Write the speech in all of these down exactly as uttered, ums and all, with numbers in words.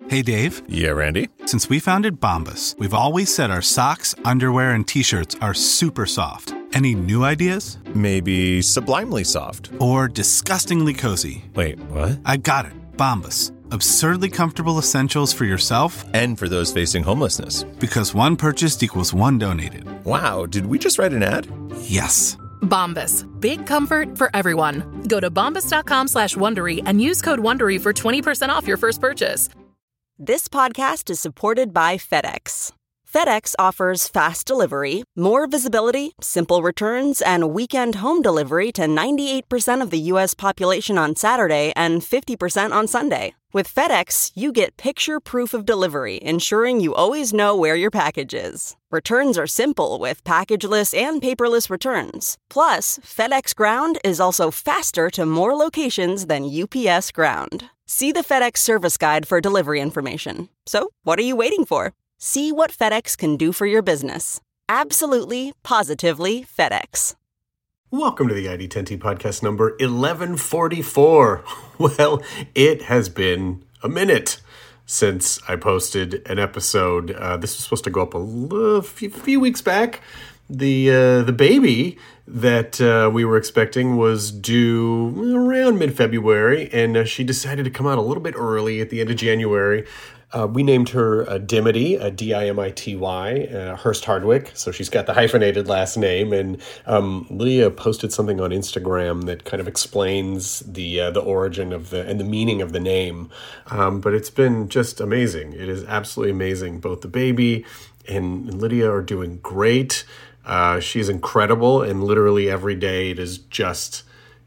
Hey, Dave. Yeah, Randy? Since we founded Bombas, we've always said our socks, underwear, and T-shirts are super soft. Any new ideas? Maybe sublimely soft. Or disgustingly cozy. Wait, what? I got it. Bombas. Absurdly comfortable essentials for yourself and for those facing homelessness. Because one purchased equals one donated. Wow, did we just write an ad? Yes. Bombas. Big comfort for everyone. Go to bombas.com slash Wondery and use code Wondery for twenty percent off your first purchase. This podcast is supported by FedEx. FedEx offers fast delivery, more visibility, simple returns, and weekend home delivery to ninety-eight percent of the U S population on Saturday and fifty percent on Sunday. With FedEx, you get picture proof of delivery, ensuring you always know where your package is. Returns are simple with packageless and paperless returns. Plus, FedEx Ground is also faster to more locations than U P S Ground. See the FedEx service guide for delivery information. So, what are you waiting for? See what FedEx can do for your business. Absolutely, positively FedEx. Welcome to the I D ten T podcast number eleven forty-four. Well, it has been a minute since I posted an episode. Uh, this was supposed to go up a l- few, few weeks back. The uh, the baby that uh, we were expecting was due around mid-February, and uh, she decided to come out a little bit early at the end of January. Uh, we named her uh, Dimity, uh, D I M I T Y, uh, Hurst Hardwick, so she's got the hyphenated last name. And um, Lydia posted something on Instagram that kind of explains the uh, the origin of the and the meaning of the name. Um, but it's been just amazing. It is absolutely amazing. Both the baby and Lydia are doing great. Uh, she's incredible, and literally every day it is just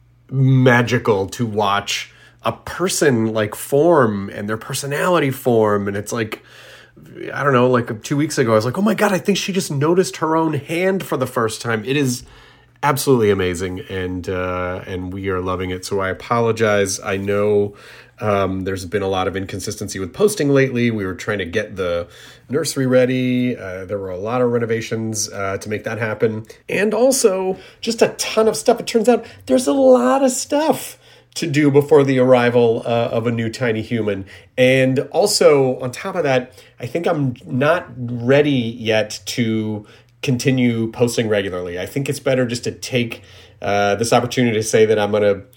magical to watch a person like form and their personality form. And it's like, I don't know, like two weeks ago, I was like, oh my God, I think she just noticed her own hand for the first time. It is absolutely amazing. And, uh, and we are loving it. So I apologize. I know, um, there's been a lot of inconsistency with posting lately. We were trying to get the nursery ready. Uh, there were a lot of renovations, uh, to make that happen. And also just a ton of stuff. It turns out there's a lot of stuff to do before the arrival uh, of a new tiny human. And also, on top of that, I think I'm not ready yet to continue posting regularly. I think it's better just to take uh, this opportunity to say that I'm going to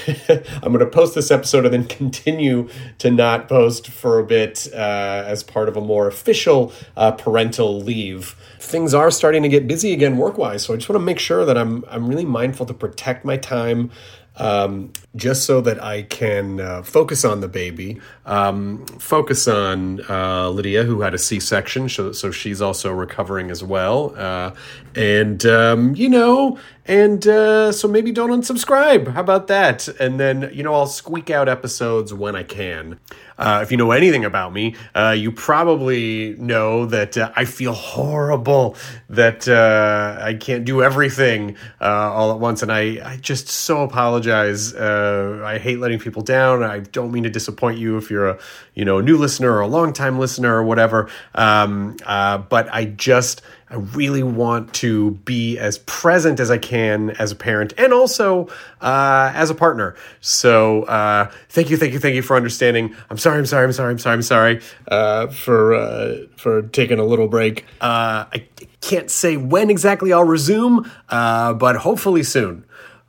I'm going to post this episode and then continue to not post for a bit uh, as part of a more official uh, parental leave. Things are starting to get busy again work-wise, so I just want to make sure that I'm I'm really mindful to protect my time, Um, just so that I can uh, focus on the baby, um, focus on uh, Lydia, who had a C-section, so, so she's also recovering as well. Uh, and, um, you know, and uh, so maybe don't unsubscribe. How about that? And then, you know, I'll squeak out episodes when I can. Uh, if you know anything about me, uh, you probably know that uh, I feel horrible that uh, I can't do everything uh, all at once. And I, I just so apologize. Uh, I hate letting people down. I don't mean to disappoint you if you're a, you know, a new listener or a longtime listener or whatever. Um, uh, but I just... I really want to be as present as I can as a parent and also uh, as a partner. So uh, thank you, thank you, thank you for understanding. I'm sorry, I'm sorry, I'm sorry, I'm sorry, I'm sorry uh, for uh, for taking a little break. Uh, I can't say when exactly I'll resume, uh, but hopefully soon.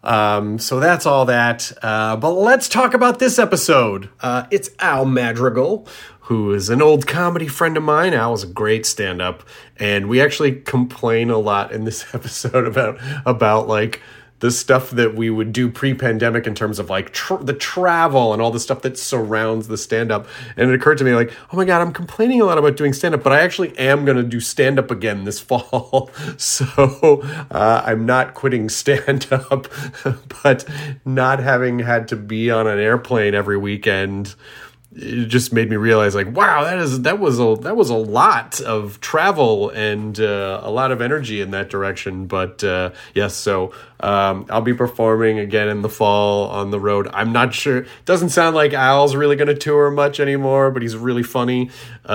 Um, so that's all that. Uh, but let's talk about this episode. Uh, it's Al Madrigal, who is an old comedy friend of mine. Al is a great stand-up, and we actually complain a lot in this episode about, about like, the stuff that we would do pre-pandemic in terms of like tr- the travel and all the stuff that surrounds the stand-up. And it occurred to me like, oh my God, I'm complaining a lot about doing stand-up, but I actually am going to do stand-up again this fall. So uh, I'm not quitting stand-up, but not having had to be on an airplane every weekend, it just made me realize like, wow, that is, that was a, that was a lot of travel and uh, a lot of energy in that direction. But uh, yes, so um, I'll be performing again in the fall on the road. I'm not sure. Doesn't sound like Al's really going to tour much anymore, but he's really funny.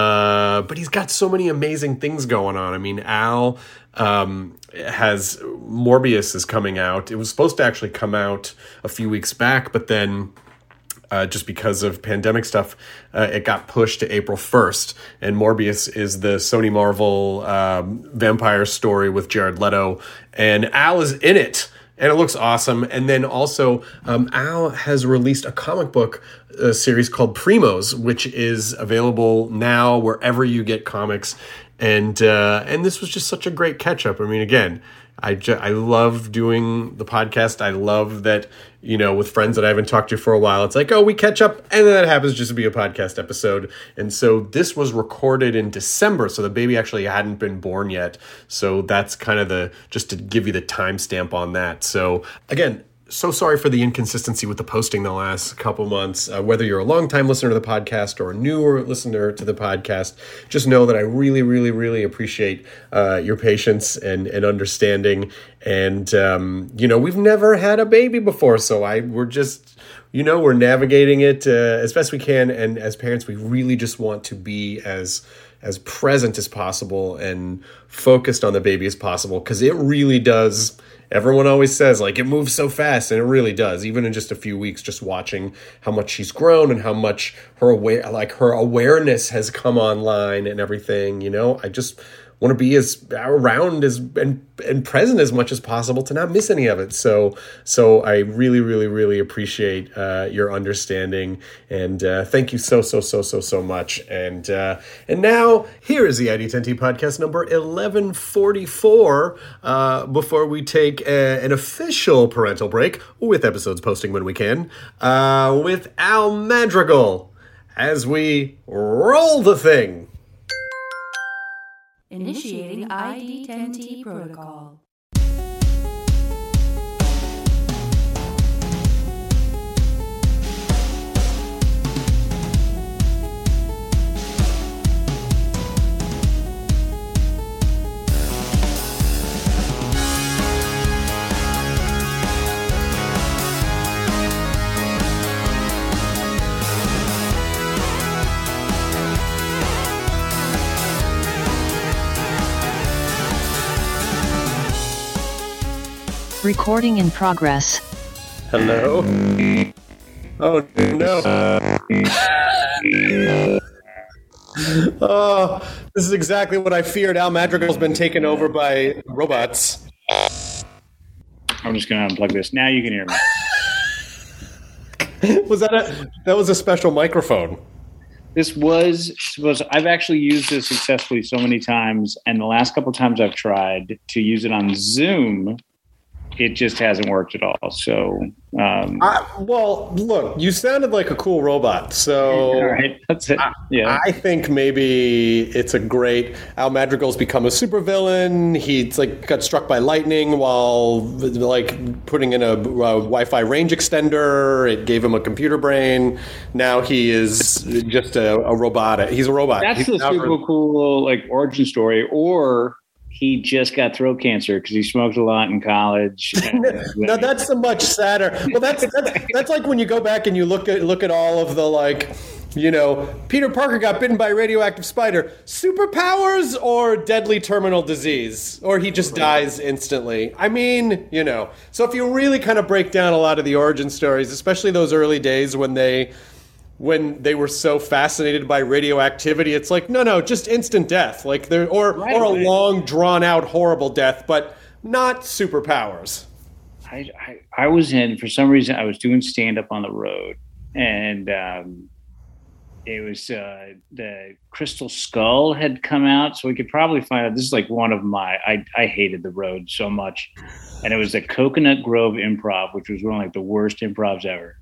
Uh, but he's got so many amazing things going on. I mean, Al um, has Morbius is coming out. It was supposed to actually come out a few weeks back, but then uh, just because of pandemic stuff, uh, it got pushed to April first. And Morbius is the Sony Marvel um, vampire story with Jared Leto, and Al is in it. And it looks awesome. And then also, um, Al has released a comic book uh, series called Primos, which is available now wherever you get comics. And uh, and this was just such a great catch-up. I mean, again, I, ju- I love doing the podcast. I love that, you know, with friends that I haven't talked to for a while, it's like, oh, we catch up, and then that happens just to be a podcast episode. And so this was recorded in December, so the baby actually hadn't been born yet. So that's kind of the, just to give you the timestamp on that. So again, so sorry for the inconsistency with the posting the last couple months. Uh, whether you're a longtime listener to the podcast or a newer listener to the podcast, just know that I really, really, really appreciate uh, your patience and, and understanding. And, um, you know, we've never had a baby before, so I we're just, you know, we're navigating it uh, as best we can. And as parents, we really just want to be as as present as possible and focused on the baby as possible, because it really does. Everyone always says, like, it moves so fast, and it really does. Even in just a few weeks, just watching how much she's grown and how much her aware, like her awareness has come online and everything. You know, I just want to be as around as and, and present as much as possible to not miss any of it. So, so I really, really, really appreciate uh, your understanding, and uh, thank you so, so, so, so, so much. And uh, and now here is the I D ten T podcast number eleven forty-four. Uh, before we take a, an official parental break, with episodes posting when we can, uh, with Al Madrigal as we roll the thing. Initiating I D ten T protocol. Recording in progress. Hello? Oh, no. Oh, this is exactly what I feared. Al Madrigal's been taken over by robots. I'm just going to unplug this. Now you can hear me. Was that a, that was a special microphone? This was, was, I've actually used this successfully so many times, and the last couple of times I've tried to use it on Zoom, it just hasn't worked at all. So, um, I, well, look, you sounded like a cool robot. So, all right, that's it. Yeah, I, I think maybe it's a great. Al Madrigal's become a supervillain. He's like got struck by lightning while like putting in a, a Wi-Fi range extender. It gave him a computer brain. Now he is just a, a robot. He's a robot. That's He's the super for, cool like origin story. Or he just got throat cancer because he smoked a lot in college. No, that's a much sadder. Well, that's, that's that's like when you go back and you look at look at all of the like, you know, Peter Parker got bitten by a radioactive spider. Superpowers or deadly terminal disease, or he just dies instantly. I mean, you know. So if you really kind of break down a lot of the origin stories, especially those early days when they. when they were so fascinated by radioactivity, it's like, no, no, just instant death. Like there, or right, or a right. long, drawn-out, horrible death, but not superpowers. I, I, I was in, for some reason, I was doing stand-up on the road, and um, it was, uh, the Crystal Skull had come out, so we could probably find out. This is like one of my, I, I hated the road so much. And it was the Coconut Grove Improv, which was one of like the worst improvs ever.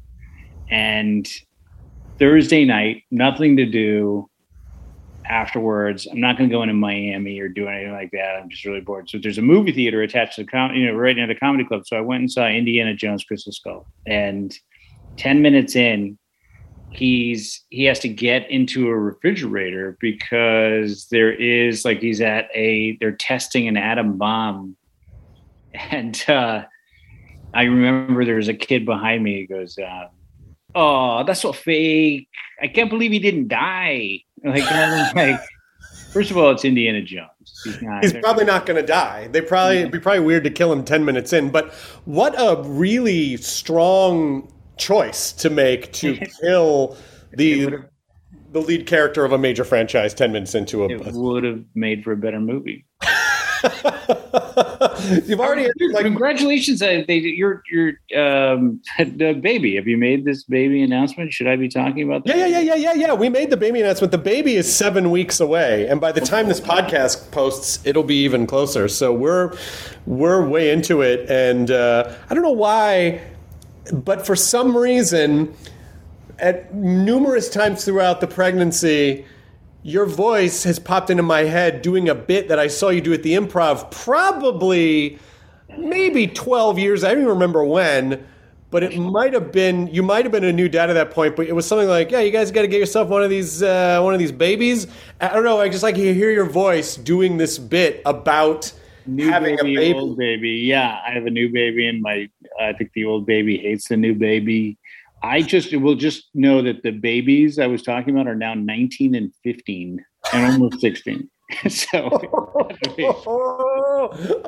And Thursday night, nothing to do afterwards. I'm not going to go into Miami or do anything like that. I'm just really bored. So there's a movie theater attached to the com- you know, right near the comedy club. So I went and saw Indiana Jones Crystal Skull. And ten minutes in, he's he has to get into a refrigerator because there is like he's at a they're testing an atom bomb. And uh, I remember there was a kid behind me who goes, uh, oh, that's so fake. I can't believe he didn't die. Like, like first of all, it's Indiana Jones. He's, not, He's probably not going to die. They probably, it'd be probably weird to kill him ten minutes in. But what a really strong choice to make to kill the the lead character of a major franchise ten minutes into a. It would have made for a better movie. You've already like congratulations! Uh, they, your your um, the baby. Have you made this baby announcement? Should I be talking about that? Yeah, yeah, yeah, yeah, yeah, yeah. We made the baby announcement. The baby is seven weeks away, and by the time this podcast posts, it'll be even closer. So we're we're way into it, and uh, I don't know why, but for some reason, at numerous times throughout the pregnancy, your voice has popped into my head doing a bit that I saw you do at the Improv probably maybe twelve years. I don't even remember when, but it might have been, you might have been a new dad at that point, but it was something like, yeah, you guys got to get yourself one of these, uh, one of these babies. I don't know. I just like to hear your voice doing this bit about new having baby, a baby. Old baby. Yeah. I have a new baby and my, I think the old baby hates the new baby. I just will just know that the babies I was talking about are now nineteen and fifteen and almost sixteen. So, oh,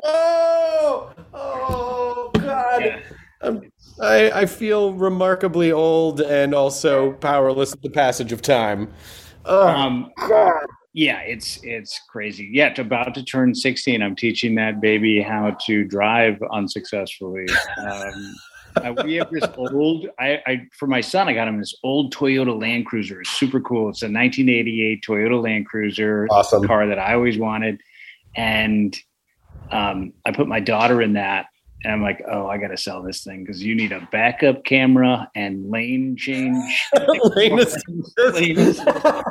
oh, oh, God. Yeah. I'm, I, I feel remarkably old and also powerless at the passage of time. Oh, um, God. Yeah, it's it's crazy. Yeah, it's about to turn sixteen. I'm teaching that baby how to drive unsuccessfully. Um, Uh, we have this old, I, I for my son, I got him this old Toyota Land Cruiser. It's super cool. It's a nineteen eighty-eight Toyota Land Cruiser, awesome car that I always wanted. And um, I put my daughter in that. And I'm like, oh, I got to sell this thing because you need a backup camera and lane change. lane assist. Lane assist.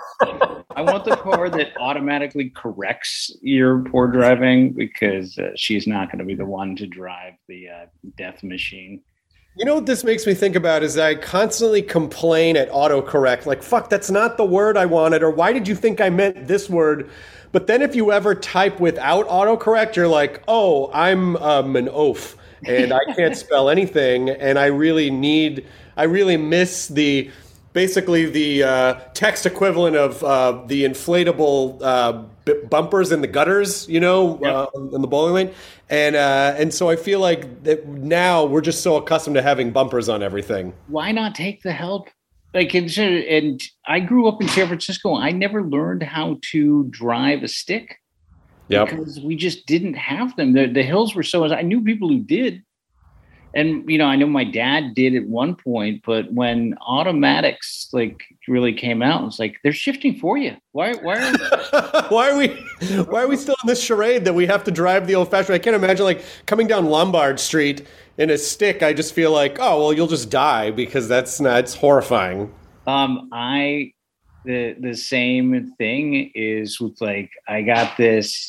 I want the car that automatically corrects your poor driving because uh, she's not going to be the one to drive the uh, death machine. You know what this makes me think about is I constantly complain at autocorrect, like, fuck, that's not the word I wanted, or why did you think I meant this word? But then if you ever type without autocorrect, you're like, oh, I'm um, an oaf, and I can't spell anything, and I really need, I really miss the, basically the uh, text equivalent of uh, the inflatable uh, b- bumpers in the gutters, you know, yep. uh, in the bowling lane. And uh, and so I feel like that now we're just so accustomed to having bumpers on everything. Why not take the help? Like, and I grew up in San Francisco. I never learned how to drive a stick yep. because we just didn't have them. The, the hills were so, I knew people who did. And, you know, I know my dad did at one point, but when automatics like really came out, it's like, they're shifting for you. Why, why are, why are we, why are we still in this charade that we have to drive the old fashioned? I can't imagine like coming down Lombard Street in a stick. I just feel like, oh, well, you'll just die because that's not, it's horrifying. Um, I, the, the same thing is with like, I got this,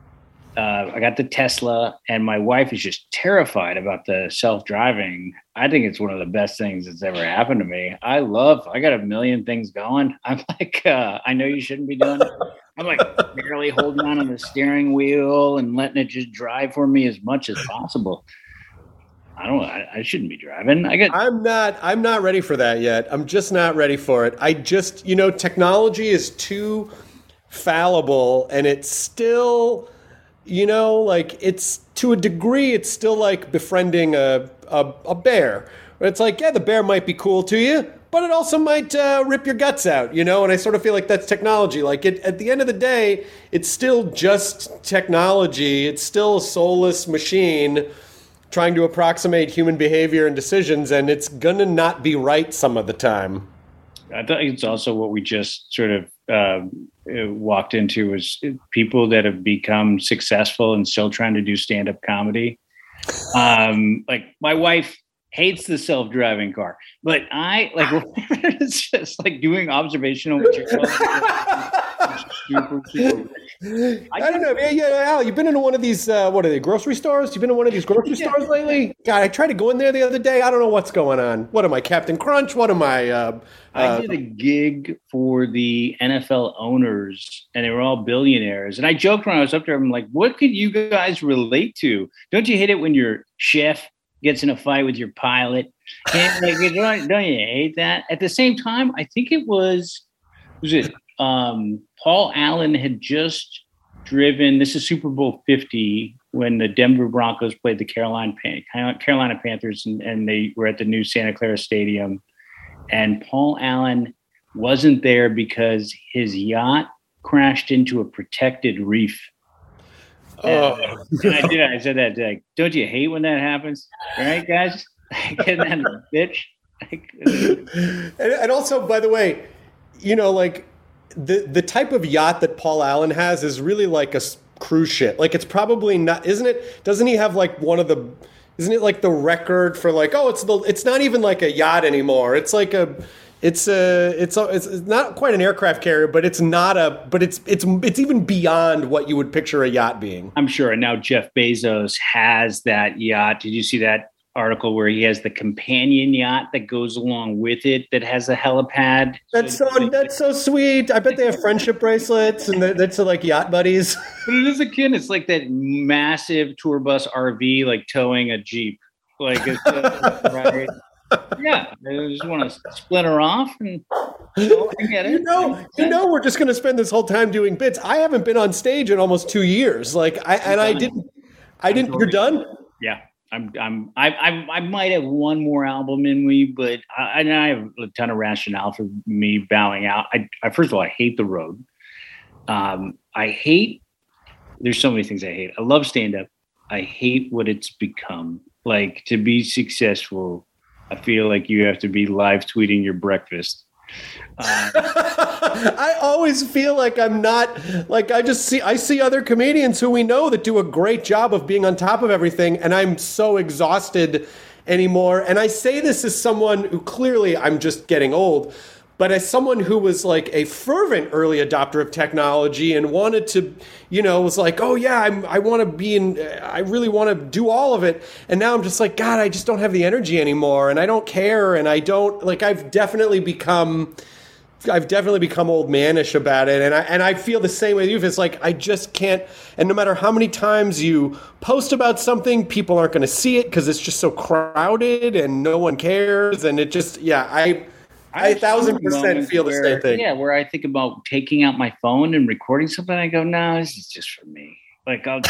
Uh, I got the Tesla, and my wife is just terrified about the self-driving. I think it's one of the best things that's ever happened to me. I love, I got a million things going. I'm like, uh, I know you shouldn't be doing it. I'm like barely holding on to the steering wheel and letting it just drive for me as much as possible. I don't, I, I shouldn't be driving. I got, I'm not, I'm not ready for that yet. I'm just not ready for it. I just, you know, technology is too fallible, and it's still, you know, like it's to a degree, it's still like befriending a, a, a bear. It's like, yeah, the bear might be cool to you, but it also might uh, rip your guts out, you know? And I sort of feel like that's technology. Like it, at the end of the day, it's still just technology. It's still a soulless machine trying to approximate human behavior and decisions, and it's going to not be right some of the time. I think it's also what we just sort of uh, walked into is people that have become successful and still trying to do stand-up comedy. Um, like my wife hates the self-driving car, but I like it's just like doing observational material. super, super I, I don't know. Yeah, yeah, Al, you've been into one of these, uh, what are they, grocery stores? You've been in one of these grocery yeah. stores lately? God, I tried to go in there the other day. I don't know what's going on. What am I, Captain Crunch? What am I? Uh, I did a gig for the N F L owners, and they were all billionaires. And I joked when I was up there, I'm like, what could you guys relate to? Don't you hate it when your chef gets in a fight with your pilot? And like, don't, don't you hate that? At the same time, I think it was, was it um, Paul Allen had just driven, this is Super Bowl fifty, when the Denver Broncos played the Carolina Pan- Carolina Panthers, and, and they were at the new Santa Clara Stadium, and Paul Allen wasn't there because his yacht crashed into a protected reef. Oh. And, and I did. I said that. Like, don't you hate when that happens? All right, guys, get that bitch. and, and also, by the way, you know, like the the type of yacht that Paul Allen has is really like a cruise ship. Like it's probably not, isn't it? Doesn't he have like one of the? Isn't it like the record for like? Oh, it's the. It's not even like a yacht anymore. It's like a. It's a. It's a. It's not quite an aircraft carrier, but it's not a. But it's it's it's even beyond what you would picture a yacht being. I'm sure. And now Jeff Bezos has that yacht. Did you see that article where he has the companion yacht that goes along with it that has a helipad? That's so that's so sweet. I bet they have friendship bracelets and that's like yacht buddies. But it is again, it's like that massive tour bus R V like towing a Jeep. Like it's uh, right. Yeah, I just want to splinter off and oh, I get it. You know, you know, we're just going to spend this whole time doing bits. I haven't been on stage in almost two years. Like I and I didn't. I didn't. You're done. Yeah. I'm, I'm, I, I, I might have one more album in me, but I, I have a ton of rationale for me bowing out. I, I first of all, I hate the road. Um, I hate. There's so many things I hate. I love stand up. I hate what it's become. Like to be successful, I feel like you have to be live tweeting your breakfast. Uh, I always feel like I'm not like I just see I see other comedians who we know that do a great job of being on top of everything, and I'm so exhausted anymore. And I say this as someone who clearly I'm just getting old, but as someone who was like a fervent early adopter of technology and wanted to, you know, was like, oh yeah, I'm, I want to be in, I really want to do all of it. And now I'm just like, God, I just don't have the energy anymore, and I don't care, and I don't like. I've definitely become. I've definitely become old manish about it. And I and I feel the same way you. It's like, I just can't. And no matter how many times you post about something, people aren't going to see it because it's just so crowded and no one cares. And it just, yeah, I, I a thousand percent feel where, the same thing. Yeah, where I think about taking out my phone and recording something, I go, no, this is just for me. Like, I'll.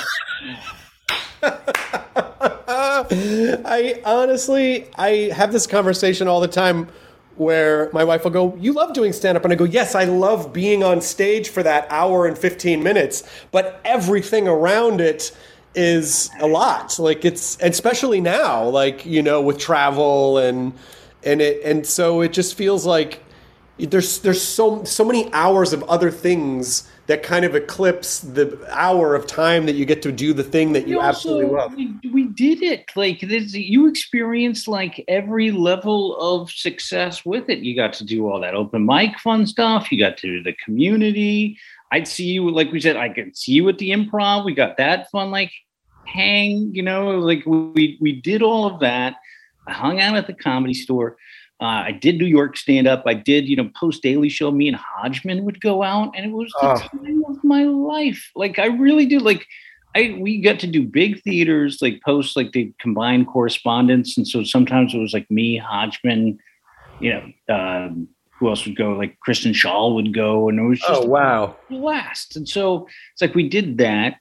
I honestly, I have this conversation all the time where my wife will go, you love doing stand-up. And I go, yes, I love being on stage for that hour and fifteen minutes. But everything around it is a lot. Like it's, especially now, like, you know, with travel and, and it, and so it just feels like there's, there's so, so many hours of other things that kind of eclipse the hour of time that you get to do the thing that you, you absolutely also, love. We, we did it. Like this, you experienced like every level of success with it. You got to do all that open mic fun stuff. You got to do the community. I'd see you, like we said, I could see you at the Improv. We got that fun, like hang, you know, like we, we did all of that. I hung out at the Comedy Store. Uh, I did New York stand up. I did, you know, post Daily Show. Me and Hodgman would go out, and it was the oh. time of my life. Like I really do. Like I, we got to do big theaters, like post, like they combined correspondence, and so sometimes it was like me, Hodgman, you know, um, who else would go? Like Kristen Shaw would go, and it was just oh wow, a blast. And so it's like we did that,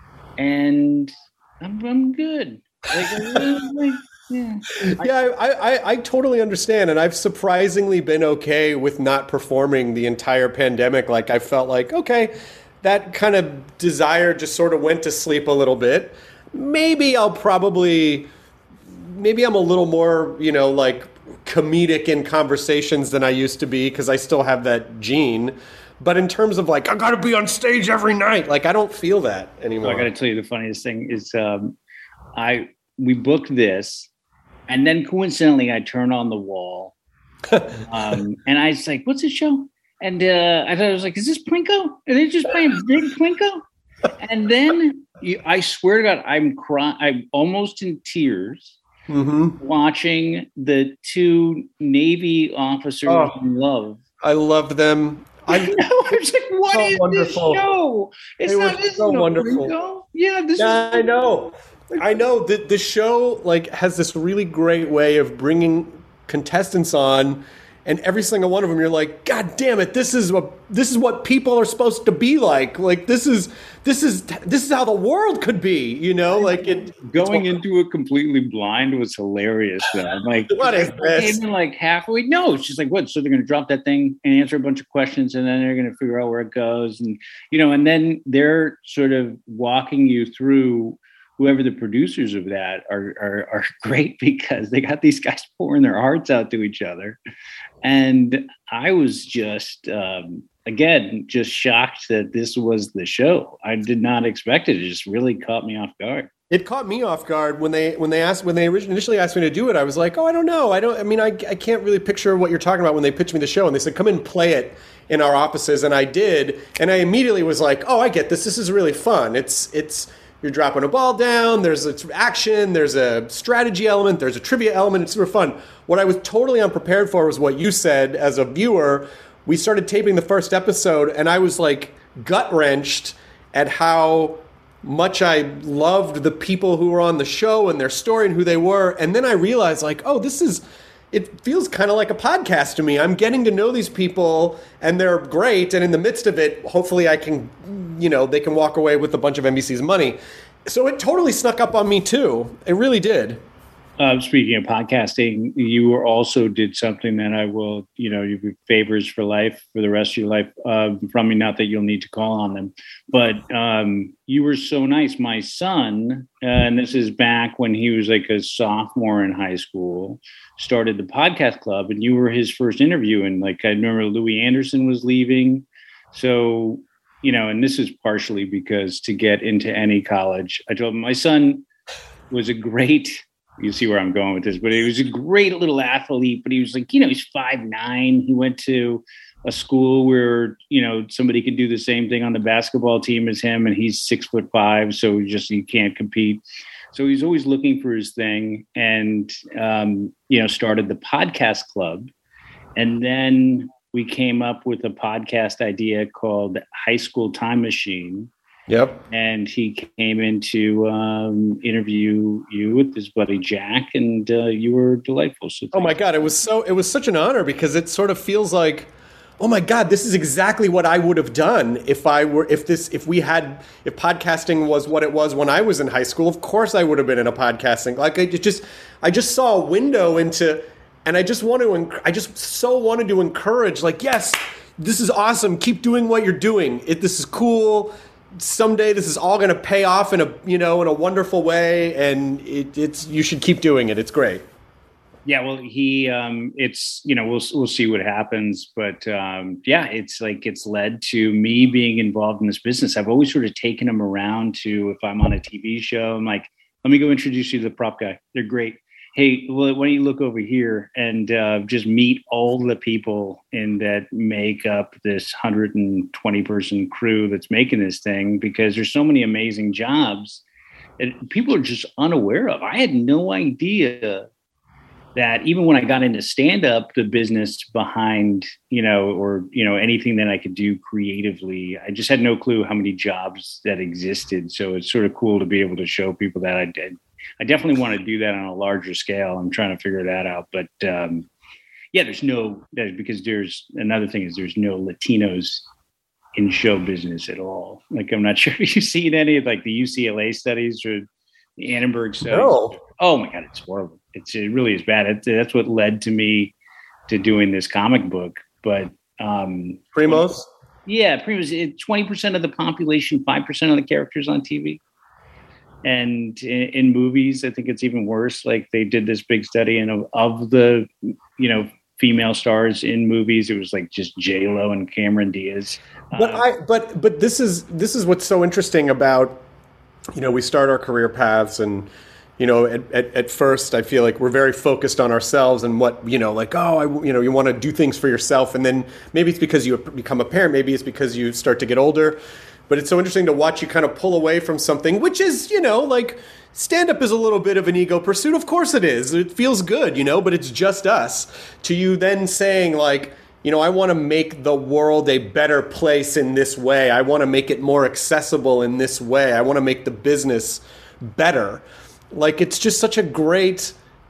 and I'm I'm good. Like, I really, like yeah, yeah, I, I, I totally understand, and I've surprisingly been okay with not performing the entire pandemic. Like I felt like, okay, that kind of desire just sort of went to sleep a little bit. Maybe I'll probably, maybe I'm a little more, you know, like comedic in conversations than I used to be because I still have that gene. But in terms of like, I got to be on stage every night, like I don't feel that anymore. So I got to tell you the funniest thing is, um, I we booked this. And then coincidentally, I turn on the wall, um, and I was like, "What's this show?" And uh, I thought I was like, "Is this Plinko? Are they just playing Big Plinko?" And then you, I swear to God, I'm crying. I'm almost in tears mm-hmm. watching the two Navy officers oh, in love. I loved them. I, I was like, "What so is wonderful. This show? It's it not was so no wonderful." Plinko. Yeah, this. Yeah, is- I know. I know the the show like has this really great way of bringing contestants on and every single one of them, you're like, God damn it, this is what this is what people are supposed to be like. Like this is this is this is how the world could be, you know. Like it going into it completely blind was hilarious. Though. I'm like, what is this? Even like halfway, no, it's just like what? So they're going to drop that thing and answer a bunch of questions, and then they're going to figure out where it goes, and you know, and then they're sort of walking you through. Whoever the producers of that are, are are great because they got these guys pouring their hearts out to each other. And I was just, um, again, just shocked that this was the show. I did not expect it. It just really caught me off guard. It caught me off guard when they when they asked when they initially asked me to do it. I was like, oh, I don't know. I don't. I mean, I I can't really picture what you're talking about when they pitched me the show. And they said, come in and play it in our offices. And I did. And I immediately was like, oh, I get this. This is really fun. It's it's. You're dropping a ball down, there's a action, there's a strategy element, there's a trivia element, it's super fun. What I was totally unprepared for was what you said as a viewer. We started taping the first episode, and I was like gut-wrenched at how much I loved the people who were on the show and their story and who they were. And then I realized, like, oh, this is... it feels kind of like a podcast to me. I'm getting to know these people, and they're great. And in the midst of it, hopefully I can, you know, they can walk away with a bunch of N B C's money. So it totally snuck up on me too. It really did. Uh, speaking of podcasting, you also did something that I will, you know, you favors for life for the rest of your life uh, from me. Not that you'll need to call on them, but um, you were so nice. My son, uh, and this is back when he was like a sophomore in high school, started the podcast club, and you were his first interview. And like I remember, Louis Anderson was leaving, so you know, and this is partially because to get into any college, I told him my son was a great. You see where I'm going with this, but he was a great little athlete, but he was like, you know, he's five nine. He went to a school where, you know, somebody could do the same thing on the basketball team as him. And he's six foot five. So just, you can't compete. So he's always looking for his thing and, um, you know, started the podcast club. And then we came up with a podcast idea called High School Time Machine. Yep. And he came in to um, interview you with his buddy Jack, and uh, you were delightful. So oh my God, it was so it was such an honor because it sort of feels like, oh my God, this is exactly what I would have done if I were if this if we had if podcasting was what it was when I was in high school. Of course, I would have been in a podcasting. Like I just I just saw a window into, and I just want to I just so wanted to encourage. Like, yes, this is awesome. Keep doing what you're doing. It this is cool. Someday this is all going to pay off in a, you know, in a wonderful way. And it, it's, you should keep doing it. It's great. Yeah. Well, he, um, it's, you know, we'll, we'll see what happens, but, um, yeah, it's like, it's led to me being involved in this business. I've always sort of taken him around to, if I'm on a T V show, I'm like, let me go introduce you to the prop guy. They're great. Hey, well, why don't you look over here and uh, just meet all the people in that make up this one hundred twenty person crew that's making this thing, because there's so many amazing jobs that people are just unaware of. I had no idea that even when I got into stand-up, the business behind, you know, or, you know, anything that I could do creatively, I just had no clue how many jobs that existed. So it's sort of cool to be able to show people that I did. I definitely want to do that on a larger scale. I'm trying to figure that out. But um, yeah, there's no, because there's another thing is there's no Latinos in show business at all. Like, I'm not sure if you've seen any of like the U C L A studies or the Annenberg studies. No. Oh my God, it's horrible. It's, it really is bad. It, that's what led to me to doing this comic book. But um, Primos? Yeah, Primos, it, twenty percent of the population, five percent of the characters on T V. And in, in movies, I think it's even worse. Like they did this big study, and of, of the, you know, female stars in movies, it was like just J Lo and Cameron Diaz. But uh, I, but but this is this is what's so interesting about, you know, we start our career paths, and you know, at, at, at first I feel like we're very focused on ourselves and what, you know, like, oh, I, you know, you want to do things for yourself, and then maybe it's because you become a parent, maybe it's because you start to get older. But it's so interesting to watch you kind of pull away from something, which is, you know, like stand-up is a little bit of an ego pursuit. Of course it is. It feels good, you know, but it's just us. To you then saying like, you know, I want to make the world a better place in this way. I want to make it more accessible in this way. I want to make the business better. Like, it's just such a great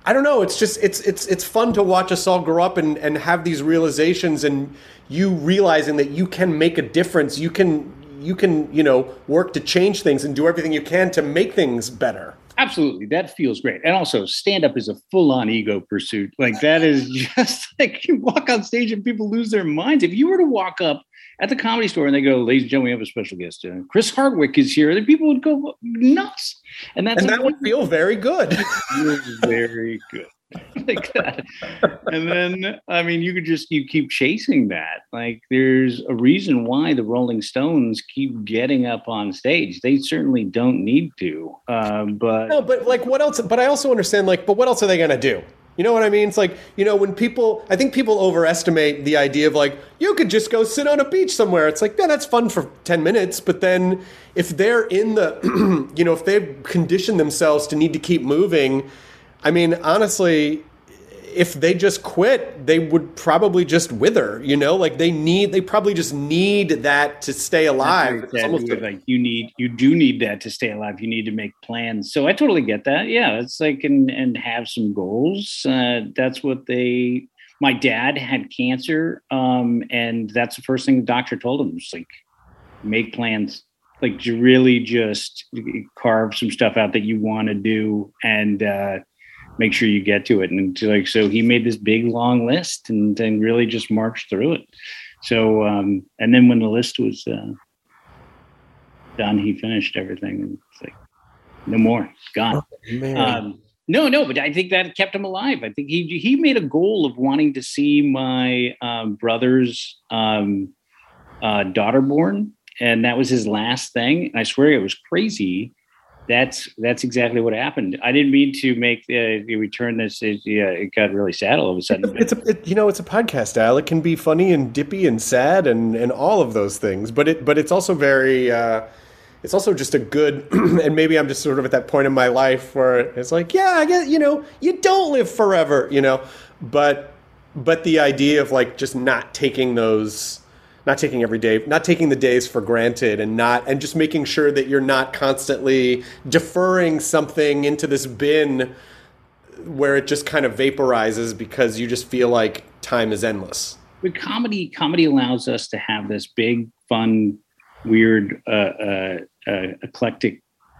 I don't know. It's just it's it's it's fun to watch us all grow up and, and have these realizations, and you realizing that you can make a difference. You can you can you know work to change things and do everything you can to make things better. Absolutely. That feels great. And also stand up is a full on ego pursuit. Like that is just like you walk on stage and people lose their minds. If you were to walk up at the Comedy Store and they go, ladies and gentlemen, we have a special guest. Uh, Chris Hardwick is here. Then people would go nuts. And that's and that would feel very good. It feels very good. Like that. And then, I mean, you could just, you keep chasing that. Like there's a reason why the Rolling Stones keep getting up on stage. They certainly don't need to. Um, but no, but like what else? But I also understand like, but what else are they going to do? You know what I mean? It's like, you know, when people, I think people overestimate the idea of like, you could just go sit on a beach somewhere. It's like, yeah, that's fun for ten minutes. But then if they're in the, you know, if they've conditioned themselves to need to keep moving, I mean, honestly, if they just quit, they would probably just wither, you know, like they need, they probably just need that to stay alive. It's almost like you need, you do need that to stay alive. You need to make plans. So I totally get that. Yeah. It's like, and, and have some goals. Uh, that's what they, my dad had cancer. Um, and that's the first thing the doctor told him was like, make plans, like to really just carve some stuff out that you want to do. And, uh, make sure you get to it. And like, so he made this big long list and then really just marched through it. So, um, and then when the list was uh, done, he finished everything. It's like, no more, gone. Oh, um, no, no, but I think that kept him alive. I think he, he made a goal of wanting to see my um, brother's um, uh, daughter born. And that was his last thing. And I swear it was crazy. That's that's exactly what happened. I didn't mean to make uh, return this. It, yeah, it got really sad all of a sudden. It's a, it, you know, it's a podcast, Al. It can be funny and dippy and sad and, and all of those things. But it but it's also very. Uh, it's also just a good. And maybe I'm just sort of at that point in my life where it's like, yeah, I guess you know, you don't live forever, you know. But but the idea of like just not taking those. Not taking every day, not taking the days for granted, and not, and just making sure that you're not constantly deferring something into this bin where it just kind of vaporizes because you just feel like time is endless. But comedy, comedy allows us to have this big, fun, weird, uh, uh, uh, eclectic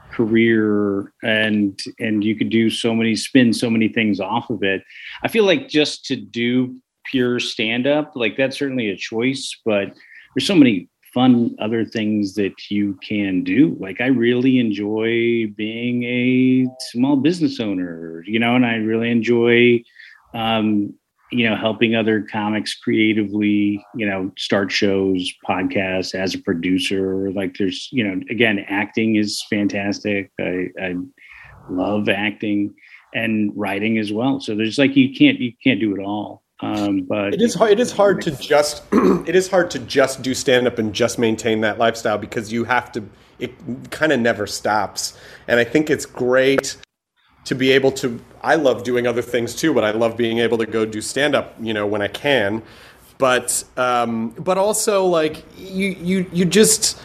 career, and and you could do so many, spin so many things off of it. I feel like just to do pure stand-up, like that's certainly a choice, but there's so many fun other things that you can do. Like I really enjoy being a small business owner, you know, and I really enjoy um you know helping other comics creatively, you know, start shows, podcasts, as a producer. Like there's, you know, again, acting is fantastic. I, I love acting and writing as well. So there's like you can't you can't do it all. Um, but it is hard. It is hard to just. It is hard to just do stand up and just maintain that lifestyle because you have to. It kind of never stops, and I think it's great to be able to. I love doing other things too, but I love being able to go do stand up. You know, when I can, but um, but also like you you you just.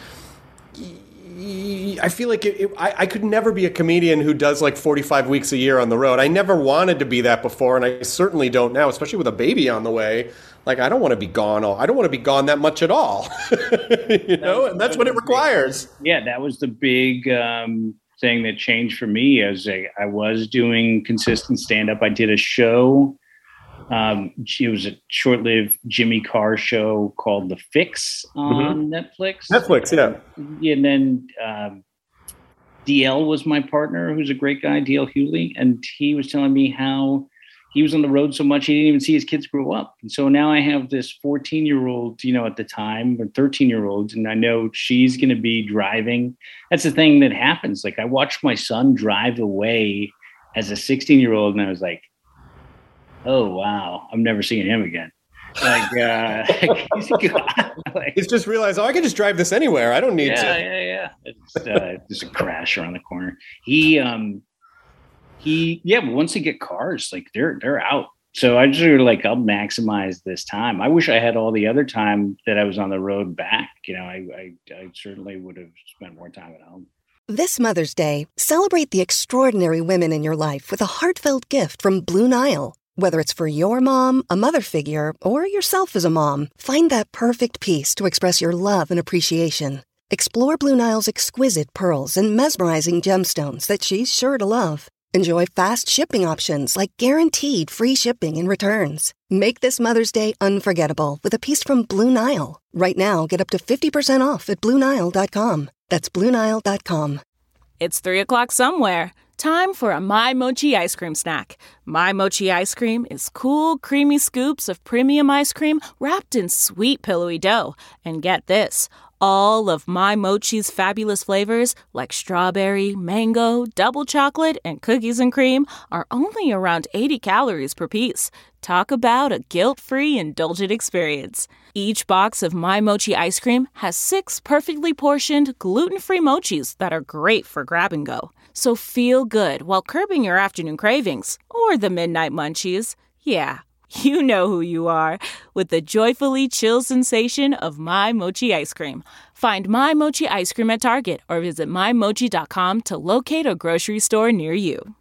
I feel like it, it, I, I could never be a comedian who does like forty-five weeks a year on the road. I never wanted to be that before, and I certainly don't now, especially with a baby on the way. Like, I don't want to be gone. All, I don't want to be gone that much at all, you know, and that's what it requires. Yeah, that was the big um, thing that changed for me. As I, I was doing consistent stand-up. I did a show. Um, it was a short-lived Jimmy Carr show called The Fix on mm-hmm. Netflix. Netflix, yeah. And then um, D L was my partner, who's a great guy, D L Hewley, and he was telling me how he was on the road so much he didn't even see his kids grow up. And so now I have this fourteen-year-old, you know, at the time, or thirteen-year-old, and I know she's going to be driving. That's the thing that happens. Like, I watched my son drive away as a sixteen-year-old, and I was like, oh, wow, I'm never seeing him again. Like, uh, he's, like, he's just realized, oh, I can just drive this anywhere. I don't need yeah, to. Yeah, yeah, yeah. It's uh, just a crash around the corner. He, um, he, yeah, but once they get cars, like they're, they're out. So I just sort of like, I'll maximize this time. I wish I had all the other time that I was on the road back. You know, I, I, I certainly would have spent more time at home. This Mother's Day, celebrate the extraordinary women in your life with a heartfelt gift from Blue Nile. Whether it's for your mom, a mother figure, or yourself as a mom, find that perfect piece to express your love and appreciation. Explore Blue Nile's exquisite pearls and mesmerizing gemstones that she's sure to love. Enjoy fast shipping options like guaranteed free shipping and returns. Make this Mother's Day unforgettable with a piece from Blue Nile. Right now, get up to fifty percent off at Blue Nile dot com. That's Blue Nile dot com. It's three o'clock somewhere. Time for a My Mochi ice cream snack. My Mochi ice cream is cool, creamy scoops of premium ice cream wrapped in sweet, pillowy dough. And get this, all of My Mochi's fabulous flavors, like strawberry, mango, double chocolate, and cookies and cream, are only around eighty calories per piece. Talk about a guilt-free, indulgent experience. Each box of My Mochi ice cream has six perfectly portioned, gluten-free mochis that are great for grab and go. So feel good while curbing your afternoon cravings, or the midnight munchies. Yeah, you know who you are, with the joyfully chill sensation of My Mochi ice cream. Find My Mochi ice cream at Target or visit my mochi dot com to locate a grocery store near you.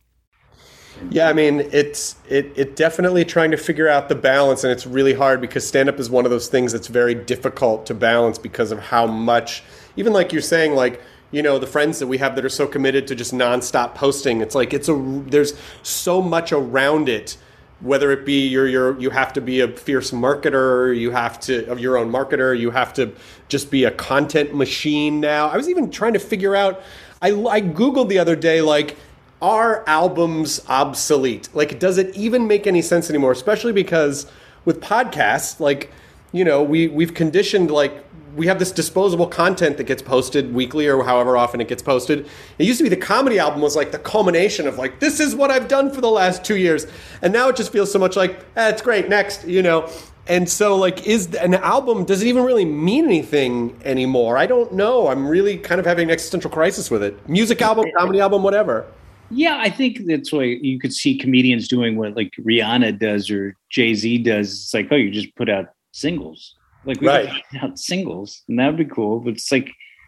Yeah, I mean, it's it it definitely trying to figure out the balance, and it's really hard because stand-up is one of those things that's very difficult to balance because of how much, even like you're saying, like, you know, the friends that we have that are so committed to just nonstop posting, it's like it's a there's so much around it, whether it be you're you're you have to be a fierce marketer, you have to of your own marketer, you have to just be a content machine now. I was even trying to figure out, I I Googled the other day, like, are albums obsolete? Like, does it even make any sense anymore? Especially because with podcasts, like, you know, we, we've conditioned, like, we have this disposable content that gets posted weekly or however often it gets posted. It used to be the comedy album was like the culmination of like, this is what I've done for the last two years. And now it just feels so much like, eh, it's great, next, you know. And so, like, is an album, does it even really mean anything anymore? I don't know. I'm really kind of having an existential crisis with it. Music album, comedy album, whatever. Yeah, I think that's why you could see comedians doing what like Rihanna does or Jay-Z does. It's like, oh, you just put out singles. Like, we right. put out singles, and that would be cool. But it's like,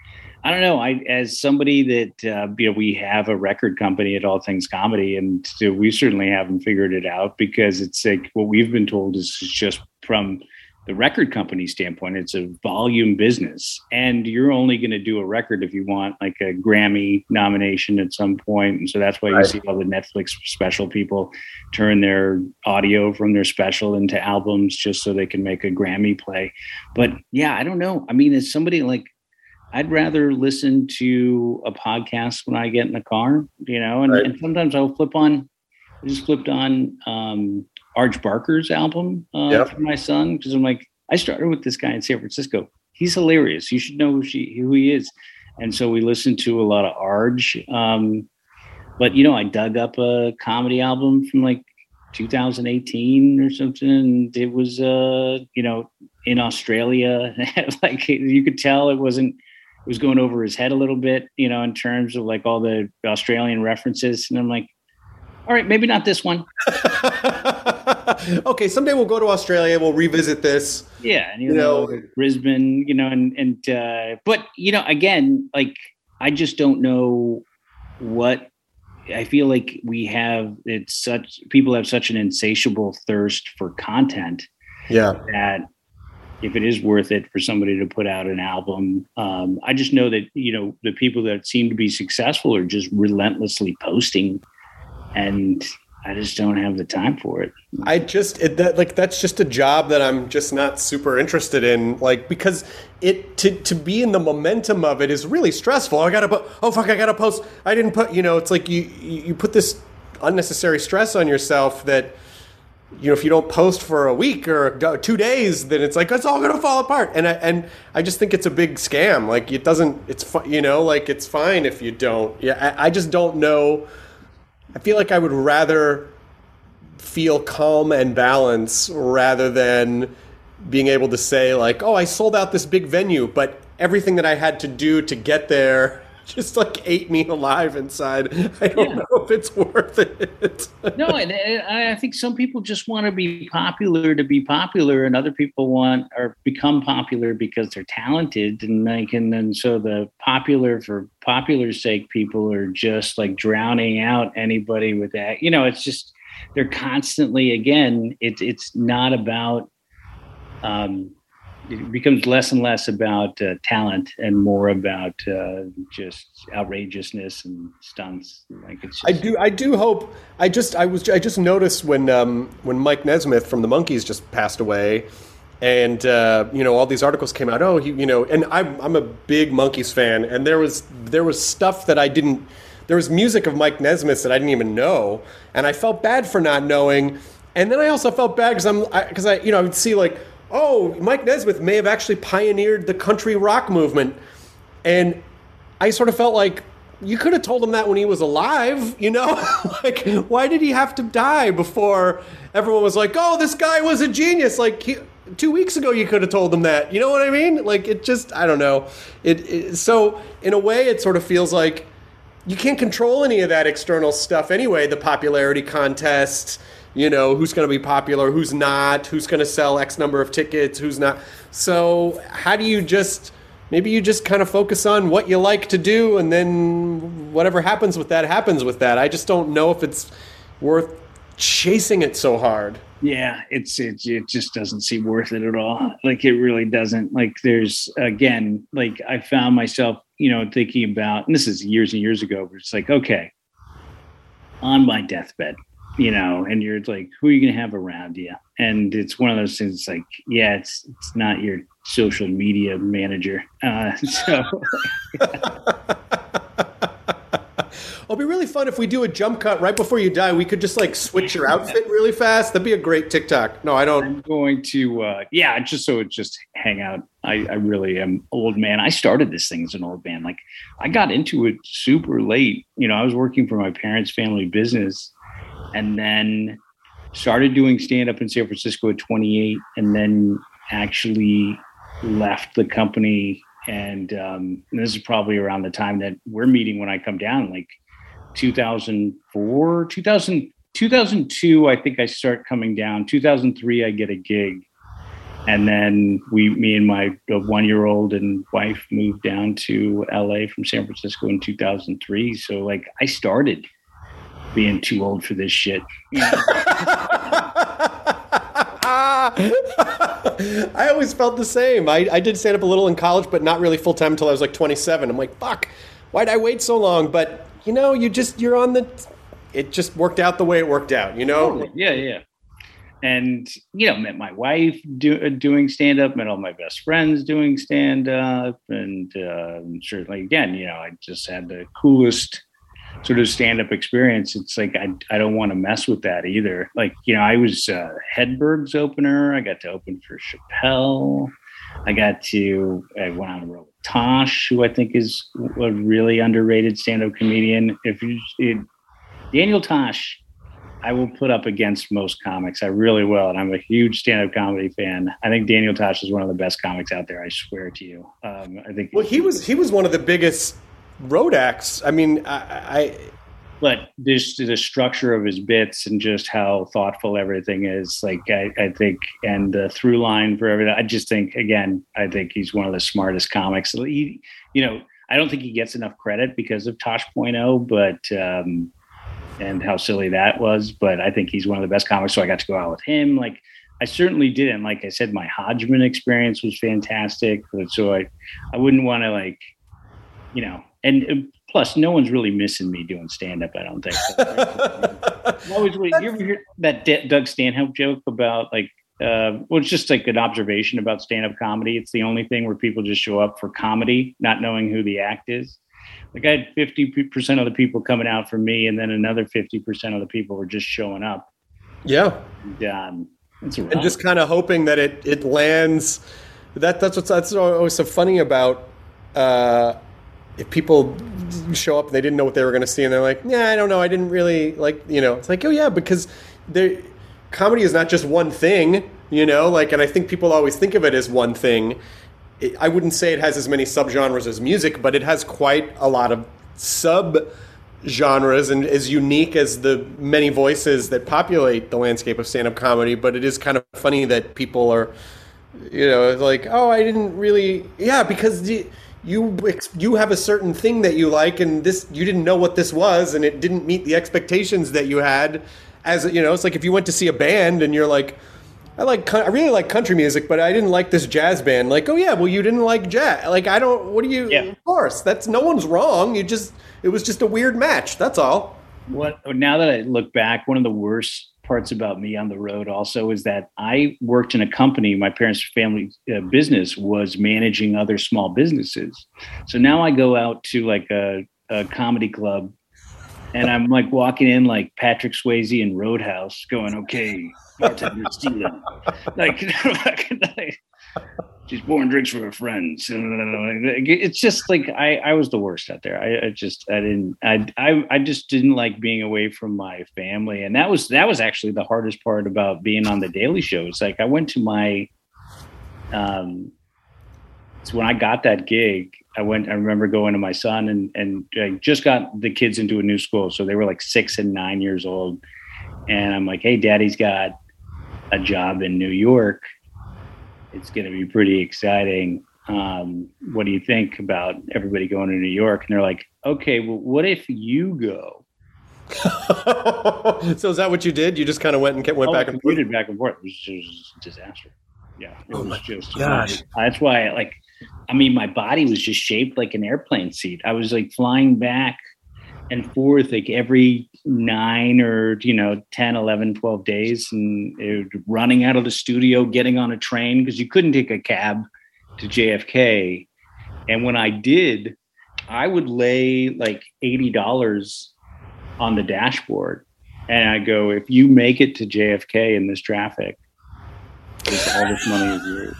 I don't know. I, as somebody that, uh, you know, we have a record company at All Things Comedy, and so we certainly haven't figured it out because it's like what we've been told is just from the record company standpoint, it's a volume business, and you're only going to do a record if you want like a Grammy nomination at some point. And so that's why you right. see all the Netflix special people turn their audio from their special into albums just so they can make a Grammy play. But yeah, I don't know. I mean, as somebody like, I'd rather listen to a podcast when I get in the car, you know, and, right. and sometimes I'll flip on, I just flipped on, um, Arch Barker's album uh, yep. for my son, because I'm like, I started with this guy in San Francisco. He's hilarious. You should know who, she, who he is. And so we listened to a lot of Arch. Um, but, you know, I dug up a comedy album from like two thousand eighteen or something. And it was, uh, you know, in Australia. Like, you could tell it wasn't, it was going over his head a little bit, you know, in terms of like all the Australian references. And I'm like, all right, maybe not this one. Okay, someday we'll go to Australia. We'll revisit this. Yeah, and, you, you know, know, Brisbane. You know, and and uh, but you know, again, like I just don't know what. I feel like we have. It's such people have such an insatiable thirst for content. Yeah. That if it is worth it for somebody to put out an album, um, I just know that you know the people that seem to be successful are just relentlessly posting. And I just don't have the time for it. I just it, that, like that's just a job that I'm just not super interested in. Like because it to to be in the momentum of it is really stressful. I gotta put oh fuck I gotta post. I didn't put you know it's like you you put this unnecessary stress on yourself that you know if you don't post for a week or two days then it's like it's all gonna fall apart. And I and I just think it's a big scam. Like it doesn't. It's fu- you know like it's fine if you don't. Yeah, I, I just don't know. I feel like I would rather feel calm and balance rather than being able to say like, oh, I sold out this big venue, but everything that I had to do to get there just like ate me alive inside. I don't yeah. know if it's worth it. No, and, and I think some people just want to be popular to be popular, and other people want or become popular because they're talented, and like, and then so the popular for popular's sake people are just like drowning out anybody with that. You know, it's just they're constantly again. It's it's not about. Um, It becomes less and less about uh, talent and more about uh, just outrageousness and stunts. Like it's just, I do, I do hope. I just, I was, I just noticed when um, when Mike Nesmith from the Monkees just passed away, and uh, you know all these articles came out. Oh, he, you know, and I'm I'm a big Monkees fan, and there was there was stuff that I didn't. There was music of Mike Nesmith's that I didn't even know, and I felt bad for not knowing. And then I also felt bad because I'm because I, I you know I would see like. Oh, Mike Nesmith may have actually pioneered the country rock movement. And I sort of felt like you could have told him that when he was alive, you know? Like, why did he have to die before everyone was like, oh, this guy was a genius? Like, he, two weeks ago you could have told him that. You know what I mean? Like, it just, I don't know. It, it So, in a way, it sort of feels like you can't control any of that external stuff anyway, the popularity contests. You know, who's going to be popular, who's not, who's going to sell X number of tickets, who's not. So how do you just, maybe you just kind of focus on what you like to do, and then whatever happens with that happens with that. I just don't know if it's worth chasing it so hard. Yeah, it's it, it just doesn't seem worth it at all. Like, it really doesn't. Like, there's, again, like I found myself, you know, thinking about, and this is years and years ago, but it's like, okay, on my deathbed, you know, and you're like, who are you going to have around you? And it's one of those things. It's like, yeah, it's it's not your social media manager. Uh, so it'll be really fun if we do a jump cut right before you die. We could just like switch your outfit really fast. That'd be a great TikTok. No, I don't. I'm going to, uh, yeah, just so it's just hang out. I, I really am old man. I started this thing as an old man. Like, I got into it super late. You know, I was working for my parents' family business. And then started doing stand-up in San Francisco at twenty-eight, and then actually left the company. And, um, and this is probably around the time that we're meeting when I come down, like two thousand four, two thousand, two thousand two, I think I start coming down. two thousand three, I get a gig. And then we, me and my one-year-old and wife moved down to L A from San Francisco in two thousand three. So, like, I started being too old for this shit. You know? I always felt the same. I, I did stand up a little in college, but not really full time until I was like twenty-seven. I'm like, fuck, why'd I wait so long? But, you know, you just, you're on the, it just worked out the way it worked out, you know? Yeah, yeah. And, you know, met my wife do, doing stand up, met all my best friends doing stand up. And uh, certainly, again, you know, I just had the coolest sort of stand-up experience. It's like, I I don't want to mess with that either. Like, you know, I was uh, Hedberg's opener. I got to open for Chappelle. I got to, I went on the road with Tosh, who I think is a really underrated stand-up comedian. If you, it, Daniel Tosh, I will put up against most comics. I really will. And I'm a huge stand-up comedy fan. I think Daniel Tosh is one of the best comics out there. I swear to you. Um, I think. Well, he was, he was one of the biggest road acts. I mean, I, I but just the structure of his bits and just how thoughtful everything is, like, I, I think, and the through line for everything. I just think, again, I think he's one of the smartest comics. He, you know, I don't think he gets enough credit because of Tosh point oh, but, um, and how silly that was, but I think he's one of the best comics. So I got to go out with him. Like, I certainly did. And like I said, my Hodgman experience was fantastic. So I, I wouldn't want to, like, you know, and plus, no one's really missing me doing stand-up, I don't think. So, always, you ever hear that D- Doug Stanhope joke about, like, uh, well, it's just like an observation about stand-up comedy. It's the only thing where people just show up for comedy, not knowing who the act is. Like, I had fifty percent of the people coming out for me, and then another fifty percent of the people were just showing up. Yeah. And, um, it's and just kind of hoping that it, it lands. That That's what's that's always so funny about uh, if people show up and they didn't know what they were going to see, and they're like, yeah, I don't know. I didn't really, like, you know, it's like, oh, yeah, because there, comedy is not just one thing, you know, like, and I think people always think of it as one thing. it, I wouldn't say it has as many subgenres as music, but it has quite a lot of sub-genres and as unique as the many voices that populate the landscape of stand-up comedy. But it is kind of funny that people are, you know, like, oh, I didn't really, yeah, because the, you you have a certain thing that you like, and this you didn't know what this was, and it didn't meet the expectations that you had. As you know, it's like if you went to see a band and you're like, I like I really like country music, but I didn't like this jazz band. Like, oh yeah, well you didn't like jazz. Like I don't. What do you? Yeah. Of course, that's no one's wrong. You just it was just a weird match. That's all. What now that I look back, one of the worst parts about me on the road also is that I worked in a company. My parents' family uh, business was managing other small businesses. So now I go out to like a, a comedy club and I'm like walking in like Patrick Swayze in Roadhouse going, okay, bartender Steven. Like, like, she's pouring drinks for her friends. It's just like I, I was the worst out there. I, I just I didn't I, I I just didn't like being away from my family, and that was that was actually the hardest part about being on the Daily Show. It's like I went to my um. So when I got that gig, I went. I remember going to my son and and I just got the kids into a new school, so they were like six and nine years old, and I'm like, hey, Daddy's got a job in New York. It's going to be pretty exciting. Um, what do you think about everybody going to New York? And they're like, okay, well, what if you go? So is that what you did? You just kind of went and kept, went oh, back and forth? back and forth. It was just a disaster. Yeah. It oh was my just, gosh. That's why, I, like, I mean, my body was just shaped like an airplane seat. I was like flying back and forth like every nine or, you know, ten, eleven, twelve days and it, running out of the studio, getting on a train because you couldn't take a cab to J F K. And when I did, I would lay like eighty dollars on the dashboard. And I go, if you make it to J F K in this traffic, this, all this money is yours.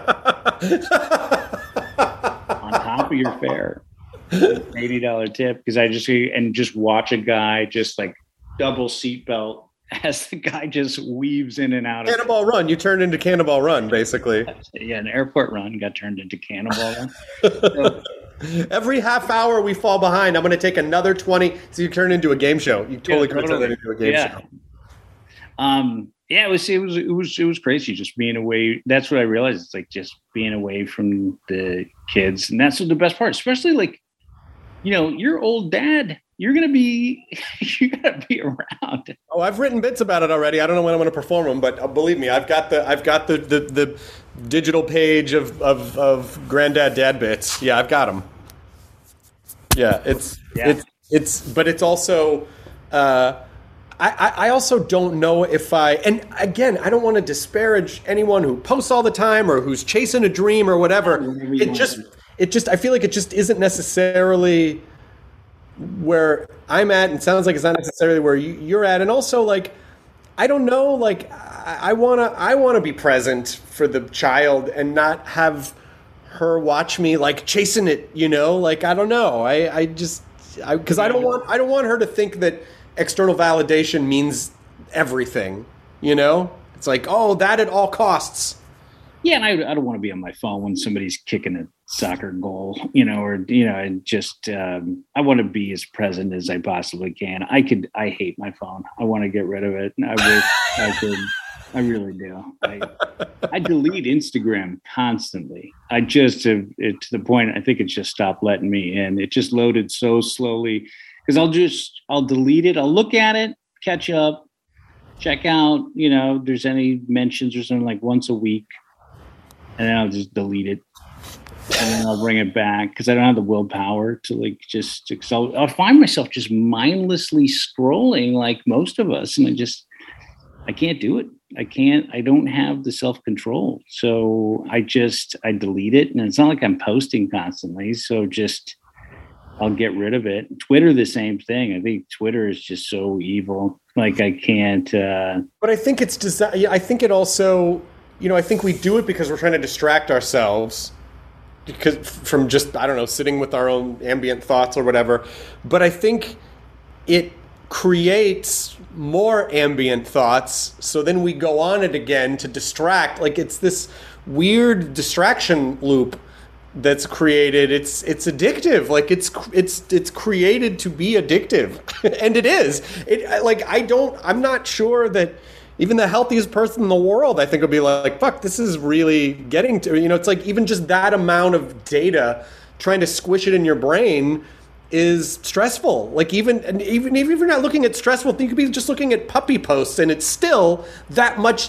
On top of your fare. eighty dollars tip because I just and just watch a guy just like double seatbelt as the guy just weaves in and out. Cannonball of Run. You turned into Cannonball Run, basically. Yeah, an airport run got turned into Cannonball Run. So, every half hour we fall behind. I'm going to take another twenty. So you turn into a game show. You totally yeah, could totally. turn into a game yeah. show. Um. Yeah, it was. It was. It was. It was crazy. Just being away. That's what I realized. It's like just being away from the kids, and that's the best part. Especially like. You know, your old dad, you're going to be, you got to be around. Oh, I've written bits about it already. I don't know when I'm going to perform them, but uh, believe me, I've got the, I've got the, the, the digital page of, of, of granddad dad bits. Yeah, I've got them. Yeah, it's, yeah. it's, it's, but it's also, uh, I, I also don't know if I, and again, I don't want to disparage anyone who posts all the time or who's chasing a dream or whatever. It just, It just, I feel like it just isn't necessarily where I'm at, and sounds like it's not necessarily where you, you're at. And also, like, I don't know, like, I, I wanna, I wanna be present for the child and not have her watch me like chasing it, you know? Like, I don't know. I, I just, I, because I don't want, I don't want her to think that external validation means everything, you know? It's like, oh, that at all costs. Yeah, and I, I don't want to be on my phone when somebody's kicking a soccer goal, you know, or, you know, and just, um, I want to be as present as I possibly can. I could, I hate my phone. I want to get rid of it. I wish I could. I really do. I, I delete Instagram constantly. I just have it to the point, I think it just stopped letting me in. It just loaded so slowly because I'll just, I'll delete it. I'll look at it, catch up, check out, you know, if there's any mentions or something like once a week. And then I'll just delete it, and then I'll bring it back because I don't have the willpower to like just. I'll, I'll find myself just mindlessly scrolling like most of us, and I just I can't do it. I can't. I don't have the self control, so I just I delete it, and it's not like I'm posting constantly. So just I'll get rid of it. Twitter, the same thing. I think Twitter is just so evil. Like I can't. Uh, but I think it's desi- I think it also. You know, I think we do it because we're trying to distract ourselves because from just, I don't know, sitting with our own ambient thoughts or whatever. But I think it creates more ambient thoughts. So then we go on it again to distract. Like it's this weird distraction loop that's created, it's it's addictive. Like it's it's it's created to be addictive, and it is. It like I don't. I'm not sure that even the healthiest person in the world, I think, would be like, fuck, this is really getting to. You know, it's like even just that amount of data, trying to squish it in your brain is stressful. Like even and even even if you're not looking at stressful, you could be just looking at puppy posts, and it's still that much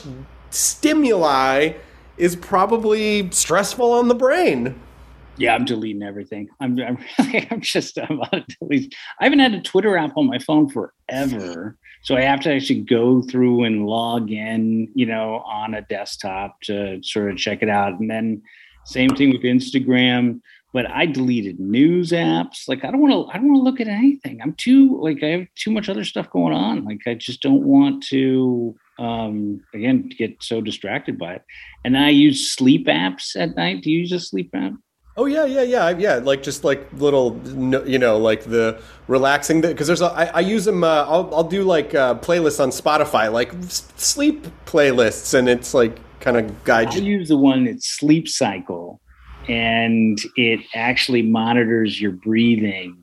stimuli is probably stressful on the brain. Yeah, I'm deleting everything. I'm, I'm really, I'm just, I'm on delete. I haven't had a Twitter app on my phone forever. So I have to actually go through and log in, you know, on a desktop to sort of check it out. And then same thing with Instagram, but I deleted news apps. Like, I don't want to, I don't want to look at anything. I'm too, like, I have too much other stuff going on. Like, I just don't want to, um, again, get so distracted by it. And I use sleep apps at night. Do you use a sleep app? Oh yeah, yeah, yeah, yeah. Like just like little, you know, like the relaxing. Because there's, a, I, I use them. Uh, I'll, I'll do like uh, playlists on Spotify, like sleep playlists, and it's like kind of guide you. I use the one that's Sleep Cycle, and it actually monitors your breathing.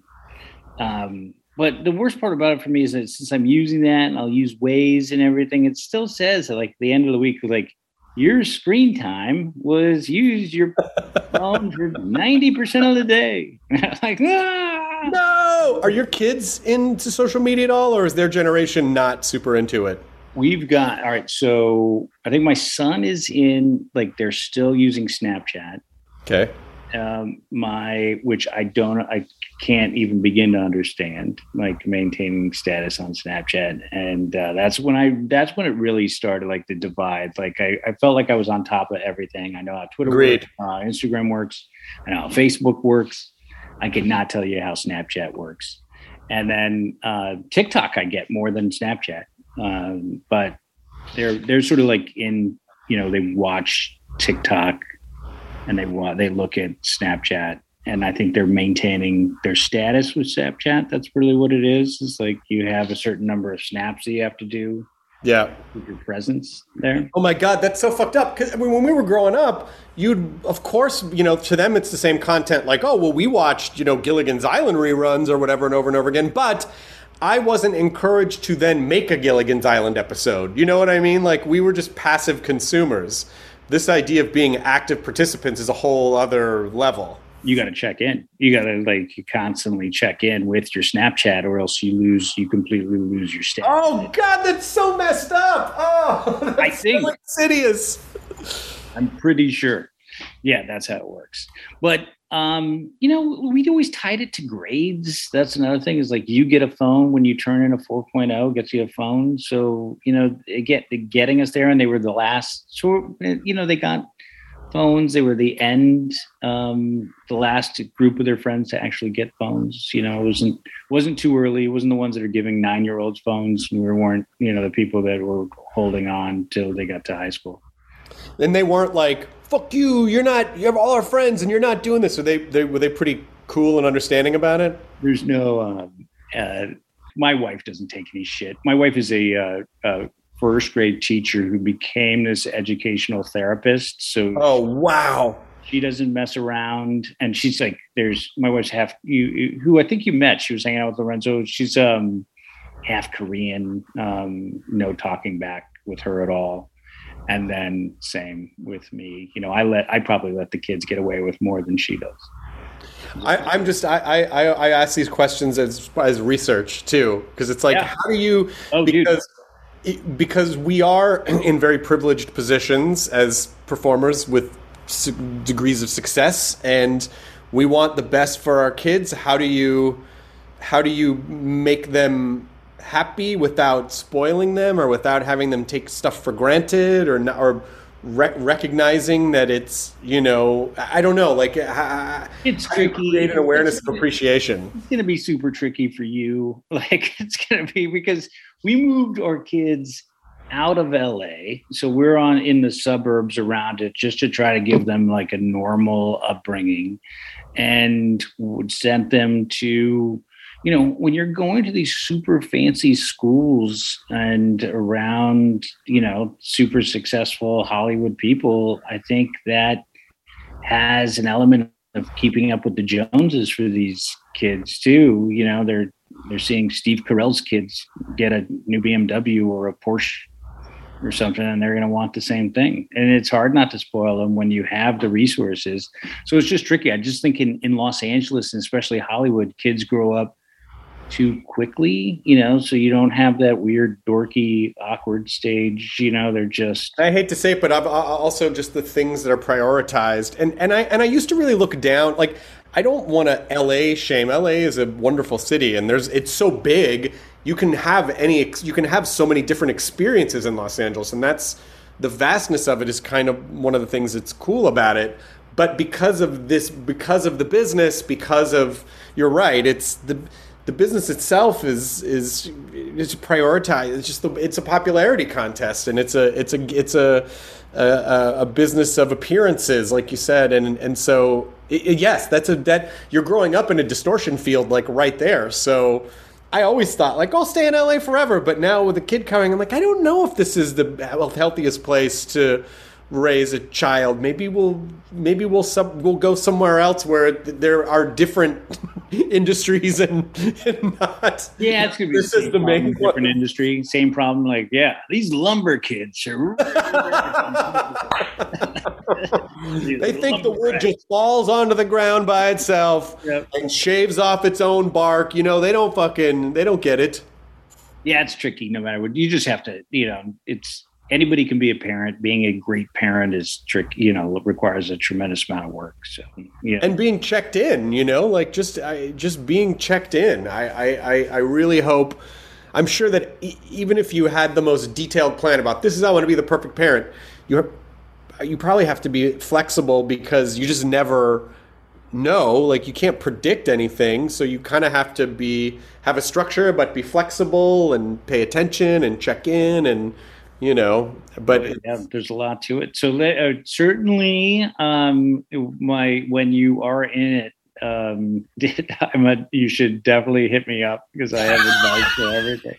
Um, but the worst part about it for me is that since I'm using that, and I'll use Waze and everything, it still says at like the end of the week, like, your screen time was used your phone for ninety percent of the day. Like, ah! No! Are your kids into social media at all, or is their generation not super into it? We've got, all right, so I think my son is in, like, they're still using Snapchat. Okay. Um, my, which I don't, I can't even begin to understand, like maintaining status on Snapchat. And uh, that's when I, that's when it really started, like the divide. Like I, I felt like I was on top of everything. I know how Twitter Agreed. works, uh, Instagram works, I know how Facebook works. I could not tell you how Snapchat works. And then uh, TikTok, I get more than Snapchat. Um, but they're, they're sort of like in, you know, they watch TikTok and they want, they look at Snapchat, and I think they're maintaining their status with Snapchat. That's really what it is. It's like you have a certain number of snaps that you have to do. Yeah. With your presence there. Oh my God, that's so fucked up. Because I mean, when we were growing up, you'd, of course, you know, to them it's the same content. Like, oh, well, we watched, you know, Gilligan's Island reruns or whatever and over and over again. But I wasn't encouraged to then make a Gilligan's Island episode. You know what I mean? Like, we were just passive consumers. This idea of being active participants is a whole other level. You got to check in. You got to like constantly check in with your Snapchat, or else you lose, you completely lose your status. Oh God, that's so messed up. Oh, that's I think so insidious. I'm pretty sure. Yeah, that's how it works. But, um, you know, we'd always tied it to grades. That's another thing, is like you get a phone when you turn in a four point oh, gets you a phone. So, you know, it get getting us there, and they were the last, so, you know, they got phones. They were the end, um, the last group of their friends to actually get phones. You know, it wasn't, wasn't too early. It wasn't the ones that are giving nine-year-olds phones. We weren't, you know, the people that were holding on till they got to high school. And they weren't like, fuck you, you're not, you have all our friends and you're not doing this. So they, they were they pretty cool and understanding about it? There's no, um, uh, my wife doesn't take any shit. My wife is a, uh, a first grade teacher who became this educational therapist. So oh, wow. She doesn't mess around. And she's like, there's, my wife's half, you, who I think you met, she was hanging out with Lorenzo. She's um, half Korean, um, no talking back with her at all. And then same with me, you know, I let, I probably let the kids get away with more than she does. I, I'm just, I, I, I ask these questions as, as research too. Cause it's like, yeah. How do you, oh, because, it, because we are in very privileged positions as performers with su- degrees of success, and we want the best for our kids. How do you, how do you make them happy without spoiling them, or without having them take stuff for granted, or not, or re- recognizing that it's, you know, I don't know, like uh, it's how tricky. Do you create an awareness it's, of appreciation. It's going to be super tricky for you. Like it's going to be, because we moved our kids out of L A, so we're on in the suburbs around it just to try to give them like a normal upbringing, and would send them to, you know, when you're going to these super fancy schools and around, you know, super successful Hollywood people, I think that has an element of keeping up with the Joneses for these kids too. You know, they're they're seeing Steve Carell's kids get a new B M W or a Porsche or something, and they're going to want the same thing. And it's hard not to spoil them when you have the resources. So it's just tricky. I just think in, in Los Angeles, and especially Hollywood, kids grow up too quickly, you know, so you don't have that weird, dorky, awkward stage. You know, they're just. I hate to say it, but I've also just the things that are prioritized. And, and I, and I used to really look down, like, I don't want to L A shame. L A is a wonderful city, and there's it's so big. You can have any you can have so many different experiences in Los Angeles, and that's the vastness of it is kind of one of the things that's cool about it. But because of this, because of the business, because of you're right, it's the the business itself is is is prioritized. It's just the, it's a popularity contest, and it's a it's a it's a a, a business of appearances, like you said, and and so. It, yes, that's a that you're growing up in a distortion field, like right there. So I always thought, like, I'll stay in L A forever. But now with a kid coming, I'm like, I don't know if this is the healthiest place to raise a child. Maybe we'll maybe we'll sub, we'll go somewhere else where there are different industries and, and not. Yeah, it's gonna be this the is the main different one. Industry, same problem. Like, yeah, these lumber kids are. They think the wood just falls onto the ground by itself yep. and shaves off its own bark. You know, they don't fucking, they don't get it. Yeah, it's tricky no matter what. You just have to, you know, it's anybody can be a parent. Being a great parent is tricky, you know, requires a tremendous amount of work. So, yeah. And being checked in, you know, like just, I, just being checked in. I, I, I really hope, I'm sure that e- even if you had the most detailed plan about this is how I want to be the perfect parent, you have, you probably have to be flexible because you just never know. Like you can't predict anything, so you kind of have to be have a structure, but be flexible and pay attention and check in, and you know. But yeah, there's a lot to it. So uh, certainly, um, my when you are in it, um, I'm a, you should definitely hit me up because I have advice for everything.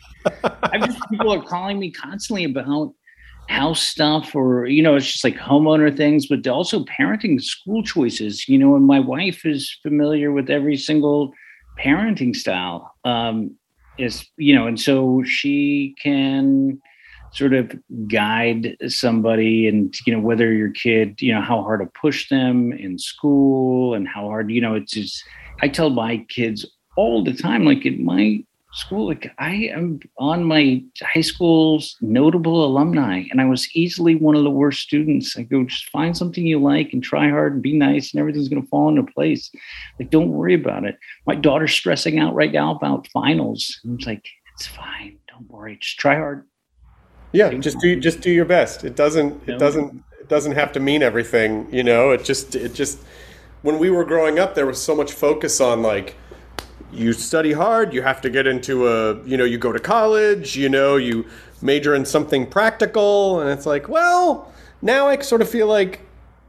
I just people are calling me constantly about house stuff, or you know, it's just like homeowner things, but also parenting school choices, you know, and my wife is familiar with every single parenting style, um is you know, and so she can sort of guide somebody, and you know, whether your kid, you know, how hard to push them in school and how hard, you know, it's just I tell my kids all the time, like in my school, like I am on my high school's notable alumni, and I was easily one of the worst students. I go, just find something you like and try hard and be nice, and everything's going to fall into place. Like, don't worry about it. My daughter's stressing out right now about finals. And it's like, it's fine. Don't worry. Just try hard. Yeah, just do just do your best. It doesn't it doesn't it doesn't have to mean everything, you know. It just it just when we were growing up, there was so much focus on like, you study hard, you have to get into a, you know, you go to college, you know, you major in something practical. And it's like, well, now I sort of feel like,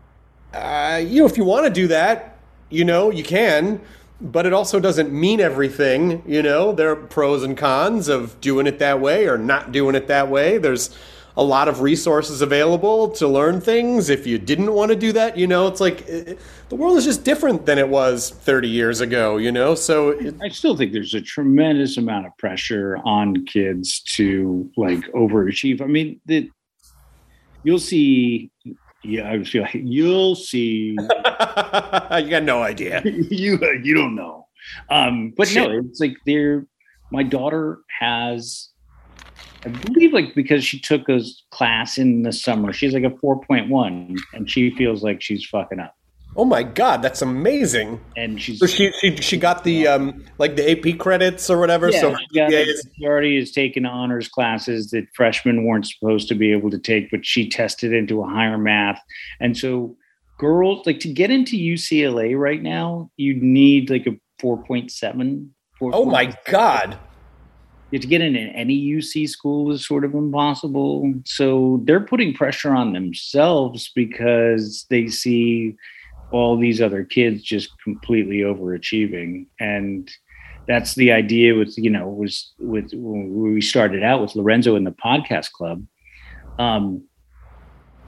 uh, you know, if you want to do that, you know, you can, but it also doesn't mean everything. You know, there are pros and cons of doing it that way or not doing it that way. There's a lot of resources available to learn things. If you didn't want to do that, you know, it's like it, the world is just different than it was thirty years ago, you know? So it, I still think there's a tremendous amount of pressure on kids to like overachieve. I mean, the, you'll see, yeah, I feel like you'll see. You got no idea. you, you don't know. Um, but no, it's like they're, my daughter has, I believe, like, because she took a class in the summer, she's like a four point one, and she feels like she's fucking up. Oh my God, that's amazing! And she's so she she she got the um like the A P credits or whatever. Yeah, so she, got, yeah, she already has taken honors classes that freshmen weren't supposed to be able to take, but she tested into a higher math. And so, girls, like, to get into U C L A right now, you need like a four point seven. Oh my God. To get in any U C school is sort of impossible. So they're putting pressure on themselves because they see all these other kids just completely overachieving. And that's the idea with, you know, was with when we started out with Lorenzo in the podcast club. Um,